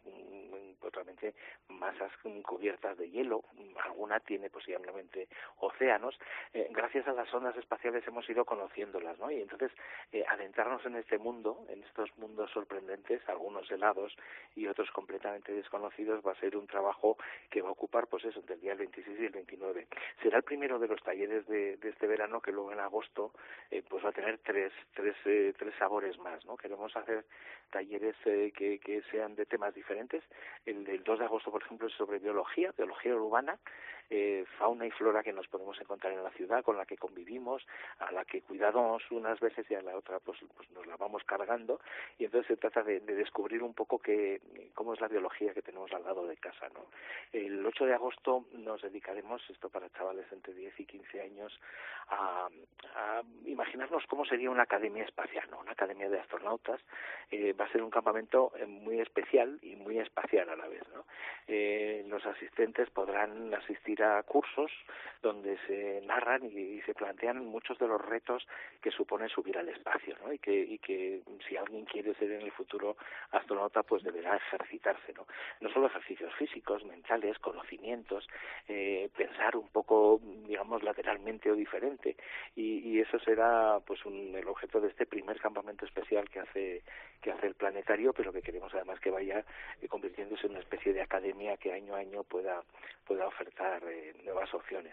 realmente masas cubiertas de hielo, alguna tiene posiblemente océanos. Gracias a las ondas espaciales hemos ido conociéndolas, ¿no? Y entonces adentrarnos en este mundo, en estos mundos sorprendentes, algunos helados y otros completamente desconocidos, va a ser un trabajo que va a ocupar, pues eso, entre el día 26 y el 29. Será el primero de los talleres de este verano, que luego en agosto pues va a tener tres sabores más, ¿no? Queremos hacer talleres que sean de temas diferentes. El del 2 de agosto, por ejemplo, es sobre biología urbana, fauna y flora que nos podemos encontrar en la ciudad, con la que convivimos, a la que cuidamos unas veces y a la otra pues nos la vamos cargando, y entonces se trata de descubrir un poco cómo es la biología que tenemos al lado de casa, ¿no? El 8 de agosto nos dedicaremos, esto para chavales entre 10 y 15 años, a imaginarnos cómo sería una academia espacial, ¿no? Una academia de astronautas. Va a ser un campamento muy especial y muy espacial a la vez, ¿no? Los asistentes podrán asistir a cursos donde se narran y se plantean muchos de los retos que supone subir al espacio, ¿no? Y que si alguien quiere ser en el futuro astronauta, pues deberá ejercitarse, ¿no? No solo ejercicios físicos, mentales, conocimientos, pensar un poco, digamos, lateralmente o diferente, y eso será pues el objeto de este primer campamento especial que hace el planetario, pero que queremos además que vaya convirtiéndose en una especie de academia que año a año pueda ofertar nuevas opciones.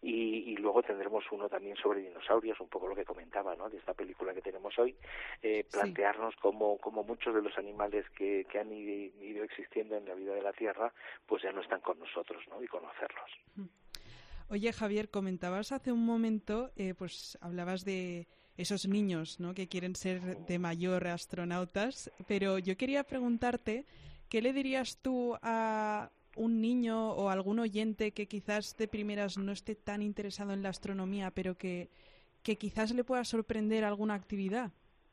Y luego tendremos uno también sobre dinosaurios, un poco lo que comentaba, ¿no? De esta película que tenemos hoy, plantearnos cómo muchos de los animales que han ido existiendo en la vida de la Tierra pues ya no están con nosotros, ¿no? Y conocerlos. Oye, Javier, comentabas hace un momento, pues hablabas de esos niños, ¿no? Que quieren ser de mayor astronautas, pero yo quería preguntarte, ¿qué le dirías tú a un niño o algún oyente que quizás de primeras no esté tan interesado en la astronomía, pero que quizás le pueda sorprender alguna actividad?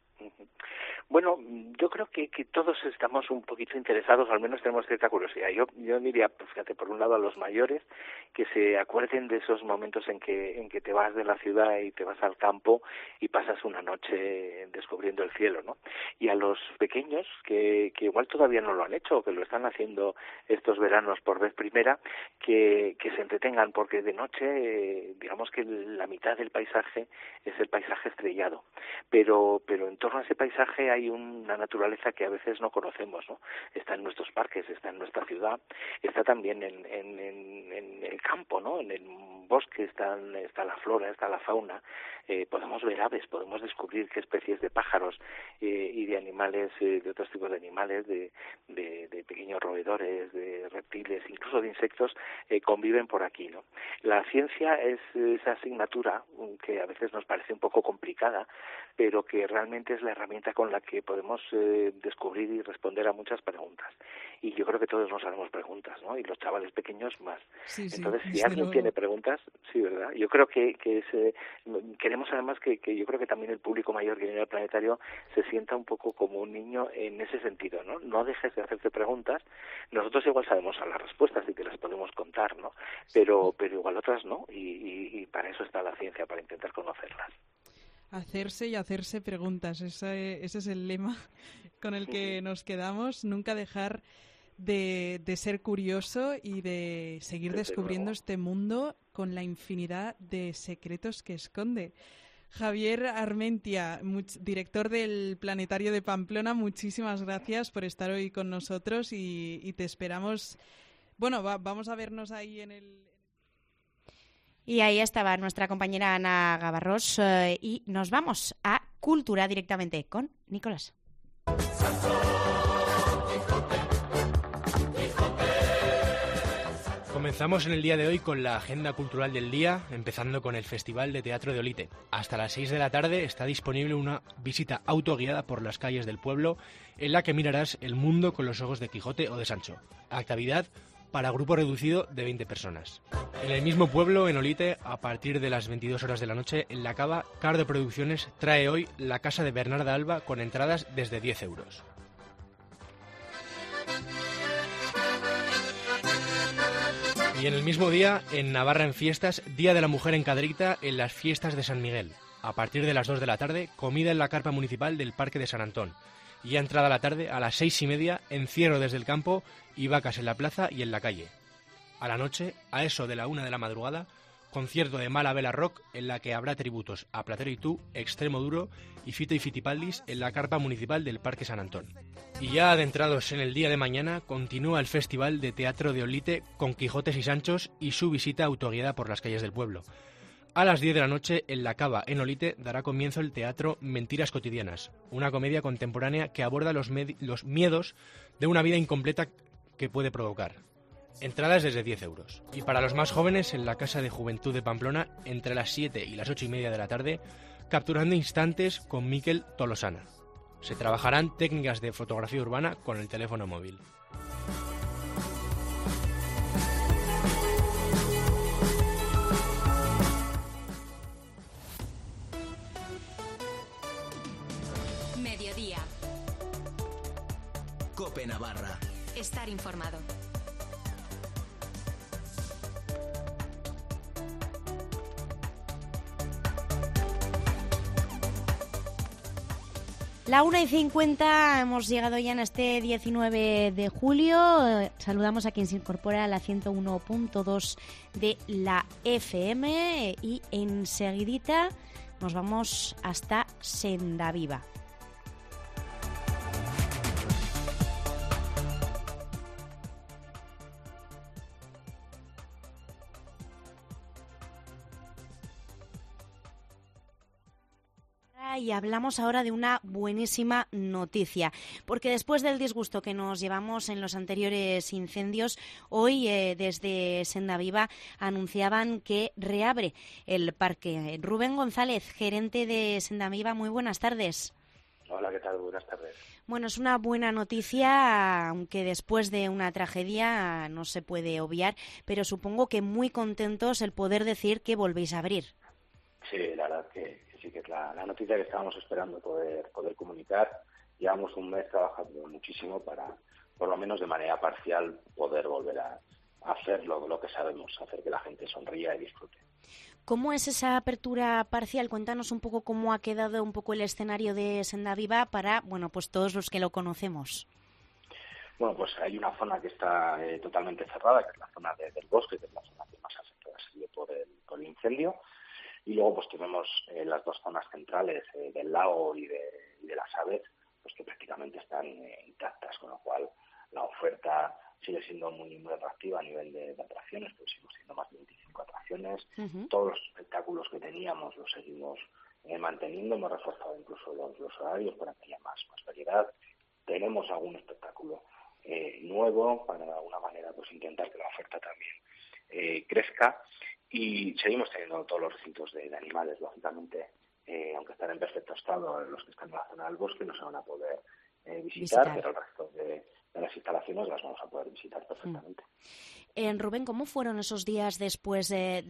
Bueno, yo creo que todos estamos un poquito interesados, al menos tenemos cierta curiosidad. Yo diría, pues fíjate, por un lado a los mayores, que se acuerden de esos momentos en que te vas de la ciudad y te vas al campo y pasas una noche descubriendo el cielo, ¿no? Y a los pequeños, que igual todavía no lo han hecho, o que lo están haciendo estos veranos por vez primera, que se entretengan, porque de noche, digamos que la mitad del paisaje es el paisaje estrellado, pero en torno a ese paisaje hay una naturaleza que a veces no conocemos, ¿no? Está en nuestros parques, está en nuestra ciudad, está también en el campo, ¿no? En el bosque está la flora, está la fauna. Podemos ver aves, podemos descubrir qué especies de pájaros y de animales, de otros tipos de animales, de pequeños roedores, de reptiles, incluso de insectos, conviven por aquí, ¿no? La ciencia es esa asignatura que a veces nos parece un poco complicada, pero que realmente es la herramienta con la que podemos descubrir y responder a muchas preguntas. Y yo creo que todos nos haremos preguntas, ¿no? Y los chavales pequeños más. Sí, entonces, si alguien tiene preguntas, sí, ¿verdad? Yo creo que queremos además que yo creo que también el público mayor que viene al planetario se sienta un poco como un niño en ese sentido, ¿no? No dejes de hacerte preguntas. Nosotros igual sabemos a las respuestas y te las podemos contar, ¿no? Pero igual otras no, y para eso está la ciencia, para intentar conocerlas. Hacerse y hacerse preguntas, ese es el lema con el que nos quedamos, nunca dejar de ser curioso y de seguir descubriendo este mundo con la infinidad de secretos que esconde. Javier Armentia, director del Planetario de Pamplona, muchísimas gracias por estar hoy con nosotros y te esperamos. Bueno, vamos a vernos ahí en el... Y ahí estaba nuestra compañera Ana Gavarrós y nos vamos a Cultura directamente con Nicolás. Comenzamos en el día de hoy con la agenda cultural del día, empezando con el Festival de Teatro de Olite. Hasta las 6 de la tarde está disponible una visita autoguiada por las calles del pueblo en la que mirarás el mundo con los ojos de Quijote o de Sancho. Actividad para grupo reducido de 20 personas. En el mismo pueblo, en Olite, a partir de las 22 horas de la noche, en la cava, Cardo Producciones trae hoy La Casa de Bernarda Alba con entradas desde 10 euros. Y en el mismo día, en Navarra en Fiestas, Día de la Mujer en Cadrita en las Fiestas de San Miguel. A partir de las 2 de la tarde, comida en la carpa municipal del Parque de San Antón. Y ya entrada la tarde, a las 6:30, encierro desde el campo y vacas en la plaza y en la calle. A la noche, a eso de la 1 de la madrugada, concierto de Mala Vela Rock en la que habrá tributos a Platero y Tú, Extremo Duro y Fito y Fitipaldis en la carpa municipal del Parque San Antón. Y ya adentrados en el día de mañana, continúa el Festival de Teatro de Olite con Quijotes y Sanchos y su visita autoguiada por las calles del pueblo. A las 10 de la noche, en la cava, en Olite, dará comienzo el teatro Mentiras Cotidianas, una comedia contemporánea que aborda los miedos de una vida incompleta que puede provocar. Entradas desde 10 euros. Y para los más jóvenes, en la Casa de Juventud de Pamplona, entre las 7 y las 8:30 de la tarde, capturando instantes con Miquel Tolosana. Se trabajarán técnicas de fotografía urbana con el teléfono móvil. Mediodía. COPE Navarra. Estar informado. La 1:50, hemos llegado ya en este 19 de julio. Saludamos a quien se incorpora a la 101.2 de la FM y enseguidita nos vamos hasta Sendaviva. Y hablamos ahora de una buenísima noticia, porque después del disgusto que nos llevamos en los anteriores incendios, hoy desde Sendaviva anunciaban que reabre el parque. Rubén González, gerente de Sendaviva, muy buenas tardes. Hola, ¿qué tal? Buenas tardes. Bueno, es una buena noticia, aunque después de una tragedia no se puede obviar, pero supongo que muy contentos el poder decir que volvéis a abrir. Sí, la verdad que sí, que es la noticia que estábamos esperando poder comunicar. Llevamos un mes trabajando muchísimo para, por lo menos de manera parcial, poder volver a hacer lo que sabemos, hacer que la gente sonría y disfrute. ¿Cómo es esa apertura parcial? Cuéntanos un poco cómo ha quedado un poco el escenario de Sendaviva para, bueno, pues todos los que lo conocemos. Bueno, pues hay una zona que está totalmente cerrada, que es la zona del bosque, que es la zona que más afectada ha sido por el incendio. Y luego pues tenemos las dos zonas centrales del lago y de las aves, pues que prácticamente están intactas, con lo cual la oferta sigue siendo muy atractiva a nivel de atracciones, pues seguimos teniendo más de 25 atracciones. Uh-huh. Todos los espectáculos que teníamos los seguimos manteniendo, hemos reforzado incluso los horarios para que haya más variedad. Tenemos algún espectáculo nuevo para de alguna manera pues intentar que la oferta también crezca. Y seguimos teniendo todos los recintos de animales, lógicamente, aunque están en perfecto estado, los que están en la zona del bosque no se van a poder visitar, pero el resto de las instalaciones las vamos a poder visitar perfectamente. Rubén, ¿cómo fueron esos días después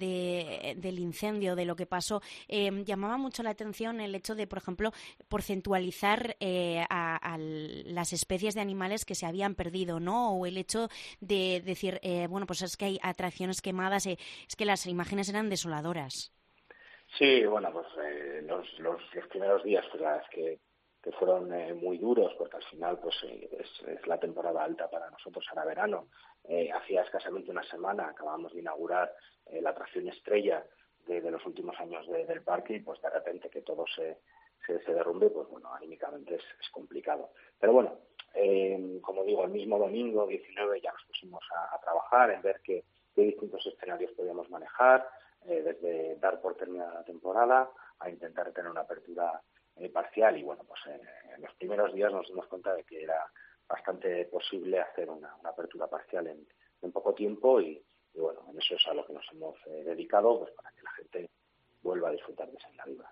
del incendio, de lo que pasó? Llamaba mucho la atención el hecho de, por ejemplo, porcentualizar a las especies de animales que se habían perdido, ¿no? O el hecho de decir, bueno, pues es que hay atracciones quemadas, es que las imágenes eran desoladoras. Sí, bueno, pues los primeros días, pues la verdad es que fueron muy duros, porque al final pues es la temporada alta para nosotros, ahora verano. Hacía escasamente una semana acabamos de inaugurar la atracción estrella de los últimos años del parque, y pues de repente que todo se derrumbe, pues bueno, anímicamente es complicado. Pero bueno, como digo, el mismo domingo 19 ya nos pusimos a trabajar en ver qué distintos escenarios podíamos manejar, desde dar por terminada la temporada a intentar tener una apertura parcial, y bueno, pues en los primeros días nos dimos cuenta de que era bastante posible hacer una apertura parcial en poco tiempo, y bueno, en eso es a lo que nos hemos dedicado, pues para que la gente vuelva a disfrutar de Senda Viva.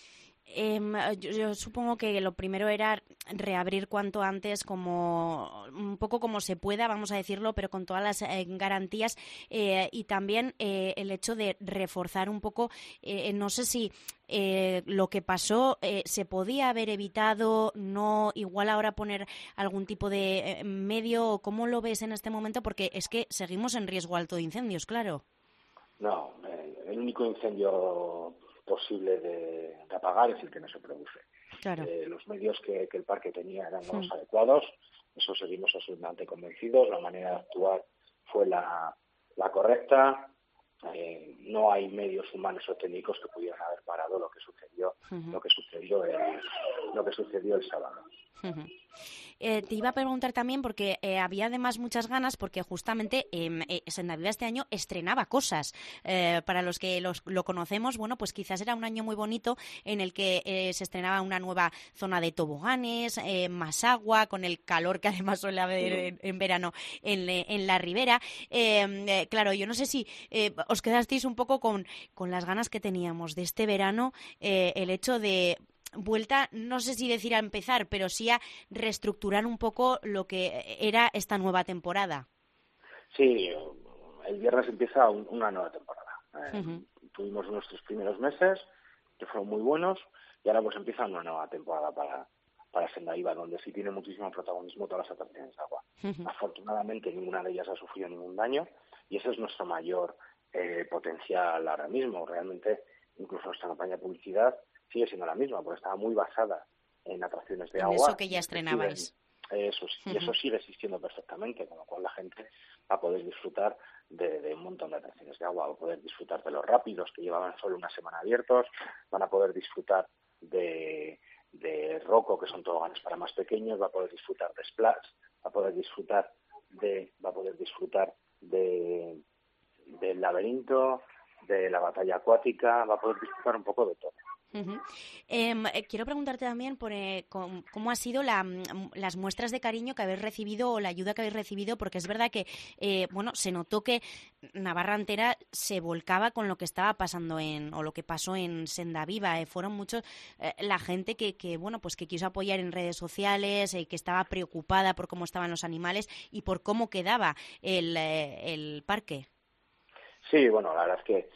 Yo supongo que lo primero era reabrir cuanto antes, como un poco como se pueda, vamos a decirlo, pero con todas las garantías, y también el hecho de reforzar un poco, no sé si lo que pasó se podía haber evitado, no, igual ahora poner algún tipo de medio. ¿Cómo lo ves en este momento? Porque es que seguimos en riesgo alto de incendios, claro. No, el único incendio posible de apagar es el que no se produce. Claro. Los medios que el parque tenía eran los adecuados, eso seguimos absolutamente convencidos, la manera de actuar fue la correcta, no hay medios humanos o técnicos que pudieran haber parado lo que sucedió el sábado. Te iba a preguntar también, porque había además muchas ganas, porque justamente Senda Viva este año estrenaba cosas. Para los que lo conocemos, bueno, pues quizás era un año muy bonito en el que se estrenaba una nueva zona de toboganes, más agua, con el calor que además suele haber en verano en la ribera. Claro, yo no sé si os quedasteis un poco con las ganas que teníamos de este verano, el hecho de vuelta, no sé si decir a empezar, pero sí a reestructurar un poco lo que era esta nueva temporada. Sí, el viernes empieza una nueva temporada. Tuvimos nuestros primeros meses, que fueron muy buenos, y ahora pues empieza una nueva temporada para Senda Viva, donde sí tiene muchísimo protagonismo todas las atracciones de agua. Afortunadamente ninguna de ellas ha sufrido ningún daño, y ese es nuestro mayor potencial ahora mismo. Realmente, incluso nuestra campaña de publicidad sigue siendo la misma, porque estaba muy basada en atracciones de agua. Eso que ya estrenabais. Eso sigue existiendo perfectamente, con lo cual la gente va a poder disfrutar de un montón de atracciones de agua, va a poder disfrutar de los rápidos, que llevaban solo una semana abiertos, van a poder disfrutar de Roco, que son toboganes para más pequeños, va a poder disfrutar de Splash, va a poder disfrutar del laberinto, de la batalla acuática, va a poder disfrutar un poco de todo. Quiero preguntarte también por cómo ha sido las muestras de cariño que habéis recibido, o la ayuda que habéis recibido, porque es verdad que se notó que Navarra entera se volcaba con lo que estaba pasando o lo que pasó en Senda Viva. Fueron muchos la gente que quiso apoyar en redes sociales, que estaba preocupada por cómo estaban los animales y por cómo quedaba el parque. Sí, bueno, la verdad es que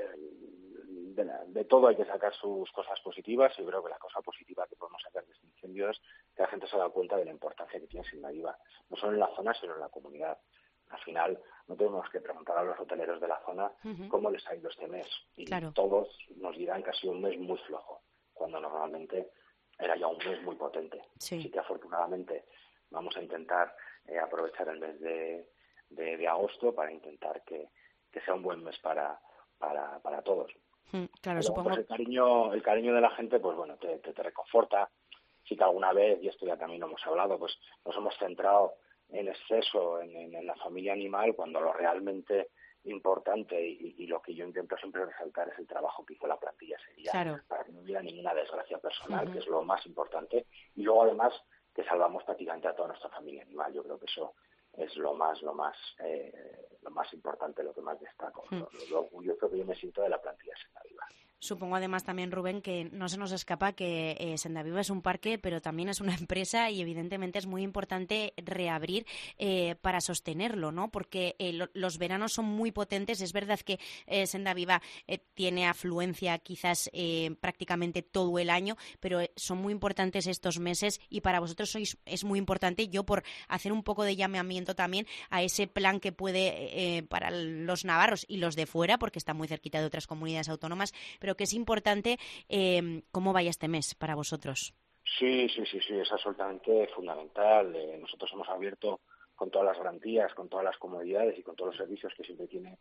de todo hay que sacar sus cosas positivas, y creo que la cosa positiva que podemos sacar de este incendio es que la gente se ha dado cuenta de la importancia que tiene Senda Viva, no solo en la zona, sino en la comunidad. Al final, no tenemos que preguntar a los hoteleros de la zona cómo les ha ido este mes, y todos nos dirán que ha sido un mes muy flojo, cuando normalmente era ya un mes muy potente. Así que afortunadamente vamos a intentar aprovechar el mes de agosto para intentar que sea un buen mes para todos. Claro, pero, supongo. Pues el cariño de la gente, pues bueno, te reconforta. Sí que alguna vez, y esto ya también lo hemos hablado, pues nos hemos centrado en exceso en la familia animal, cuando lo realmente importante y lo que yo intento siempre resaltar es el trabajo que hizo la plantilla ese día, para que no hubiera ninguna desgracia personal, que es lo más importante, y luego además que salvamos prácticamente a toda nuestra familia animal. Yo creo que eso es lo más importante, lo que más destaco, lo orgulloso que yo me siento de la plantilla Senda Viva. Supongo además también, Rubén, que no se nos escapa que Senda Viva es un parque, pero también es una empresa, y evidentemente es muy importante reabrir para sostenerlo, ¿no? Porque los veranos son muy potentes. Es verdad que Senda Viva tiene afluencia quizás prácticamente todo el año, pero son muy importantes estos meses, y para vosotros es muy importante. Yo, por hacer un poco de llamamiento también a ese plan que puede para los navarros y los de fuera, porque está muy cerquita de otras comunidades autónomas, pero que es importante cómo vaya este mes para vosotros. Sí, es absolutamente fundamental. Nosotros hemos abierto con todas las garantías, con todas las comodidades y con todos los servicios que siempre tiene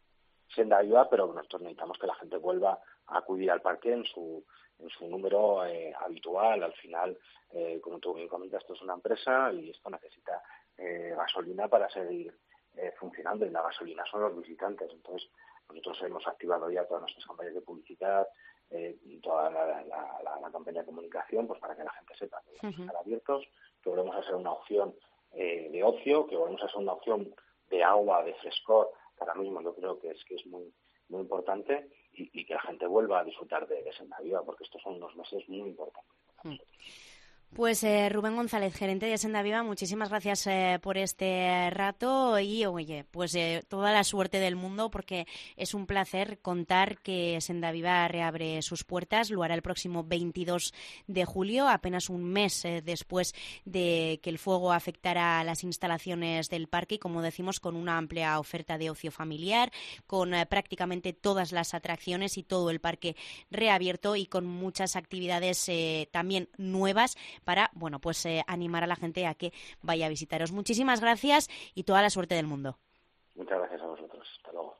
Senda Viva, pero nosotros necesitamos que la gente vuelva a acudir al parque en su número habitual. Al final, como tú bien comentas, esto es una empresa y esto necesita gasolina para seguir funcionando, y la gasolina son los visitantes. Entonces, nosotros hemos activado ya todas nuestras campañas de publicidad, toda la campaña de comunicación, pues para que la gente sepa que vamos a estar abiertos, que volvemos a ser una opción de ocio, que volvemos a ser una opción de agua, de frescor, que ahora mismo yo creo que es muy, muy importante, y que la gente vuelva a disfrutar de Senda Viva, porque estos son unos meses muy importantes para nosotros. Pues Rubén González, gerente de Senda Viva, muchísimas gracias por este rato y, oye, pues toda la suerte del mundo, porque es un placer contar que Senda Viva reabre sus puertas. Lo hará el próximo 22 de julio, apenas un mes después de que el fuego afectara a las instalaciones del parque, y, como decimos, con una amplia oferta de ocio familiar, con prácticamente todas las atracciones y todo el parque reabierto, y con muchas actividades también nuevas para, bueno, pues animar a la gente a que vaya a visitaros. Muchísimas gracias y toda la suerte del mundo. Muchas gracias a vosotros. Hasta luego.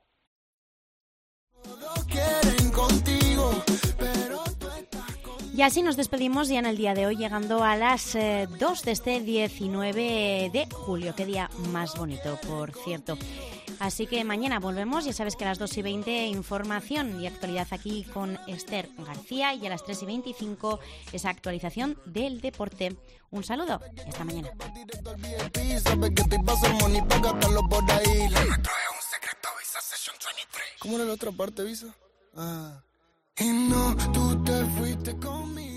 Y así nos despedimos ya en el día de hoy, llegando a las 2 de este 19 de julio. Qué día más bonito, por cierto. Así que mañana volvemos, ya sabes que a las 2:20 información y actualidad aquí con Esther García, y a las 3:25 esa actualización del deporte. Un saludo y hasta mañana. ¿Cómo era la otra parte, Visa? Y no, tú te fuiste conmigo.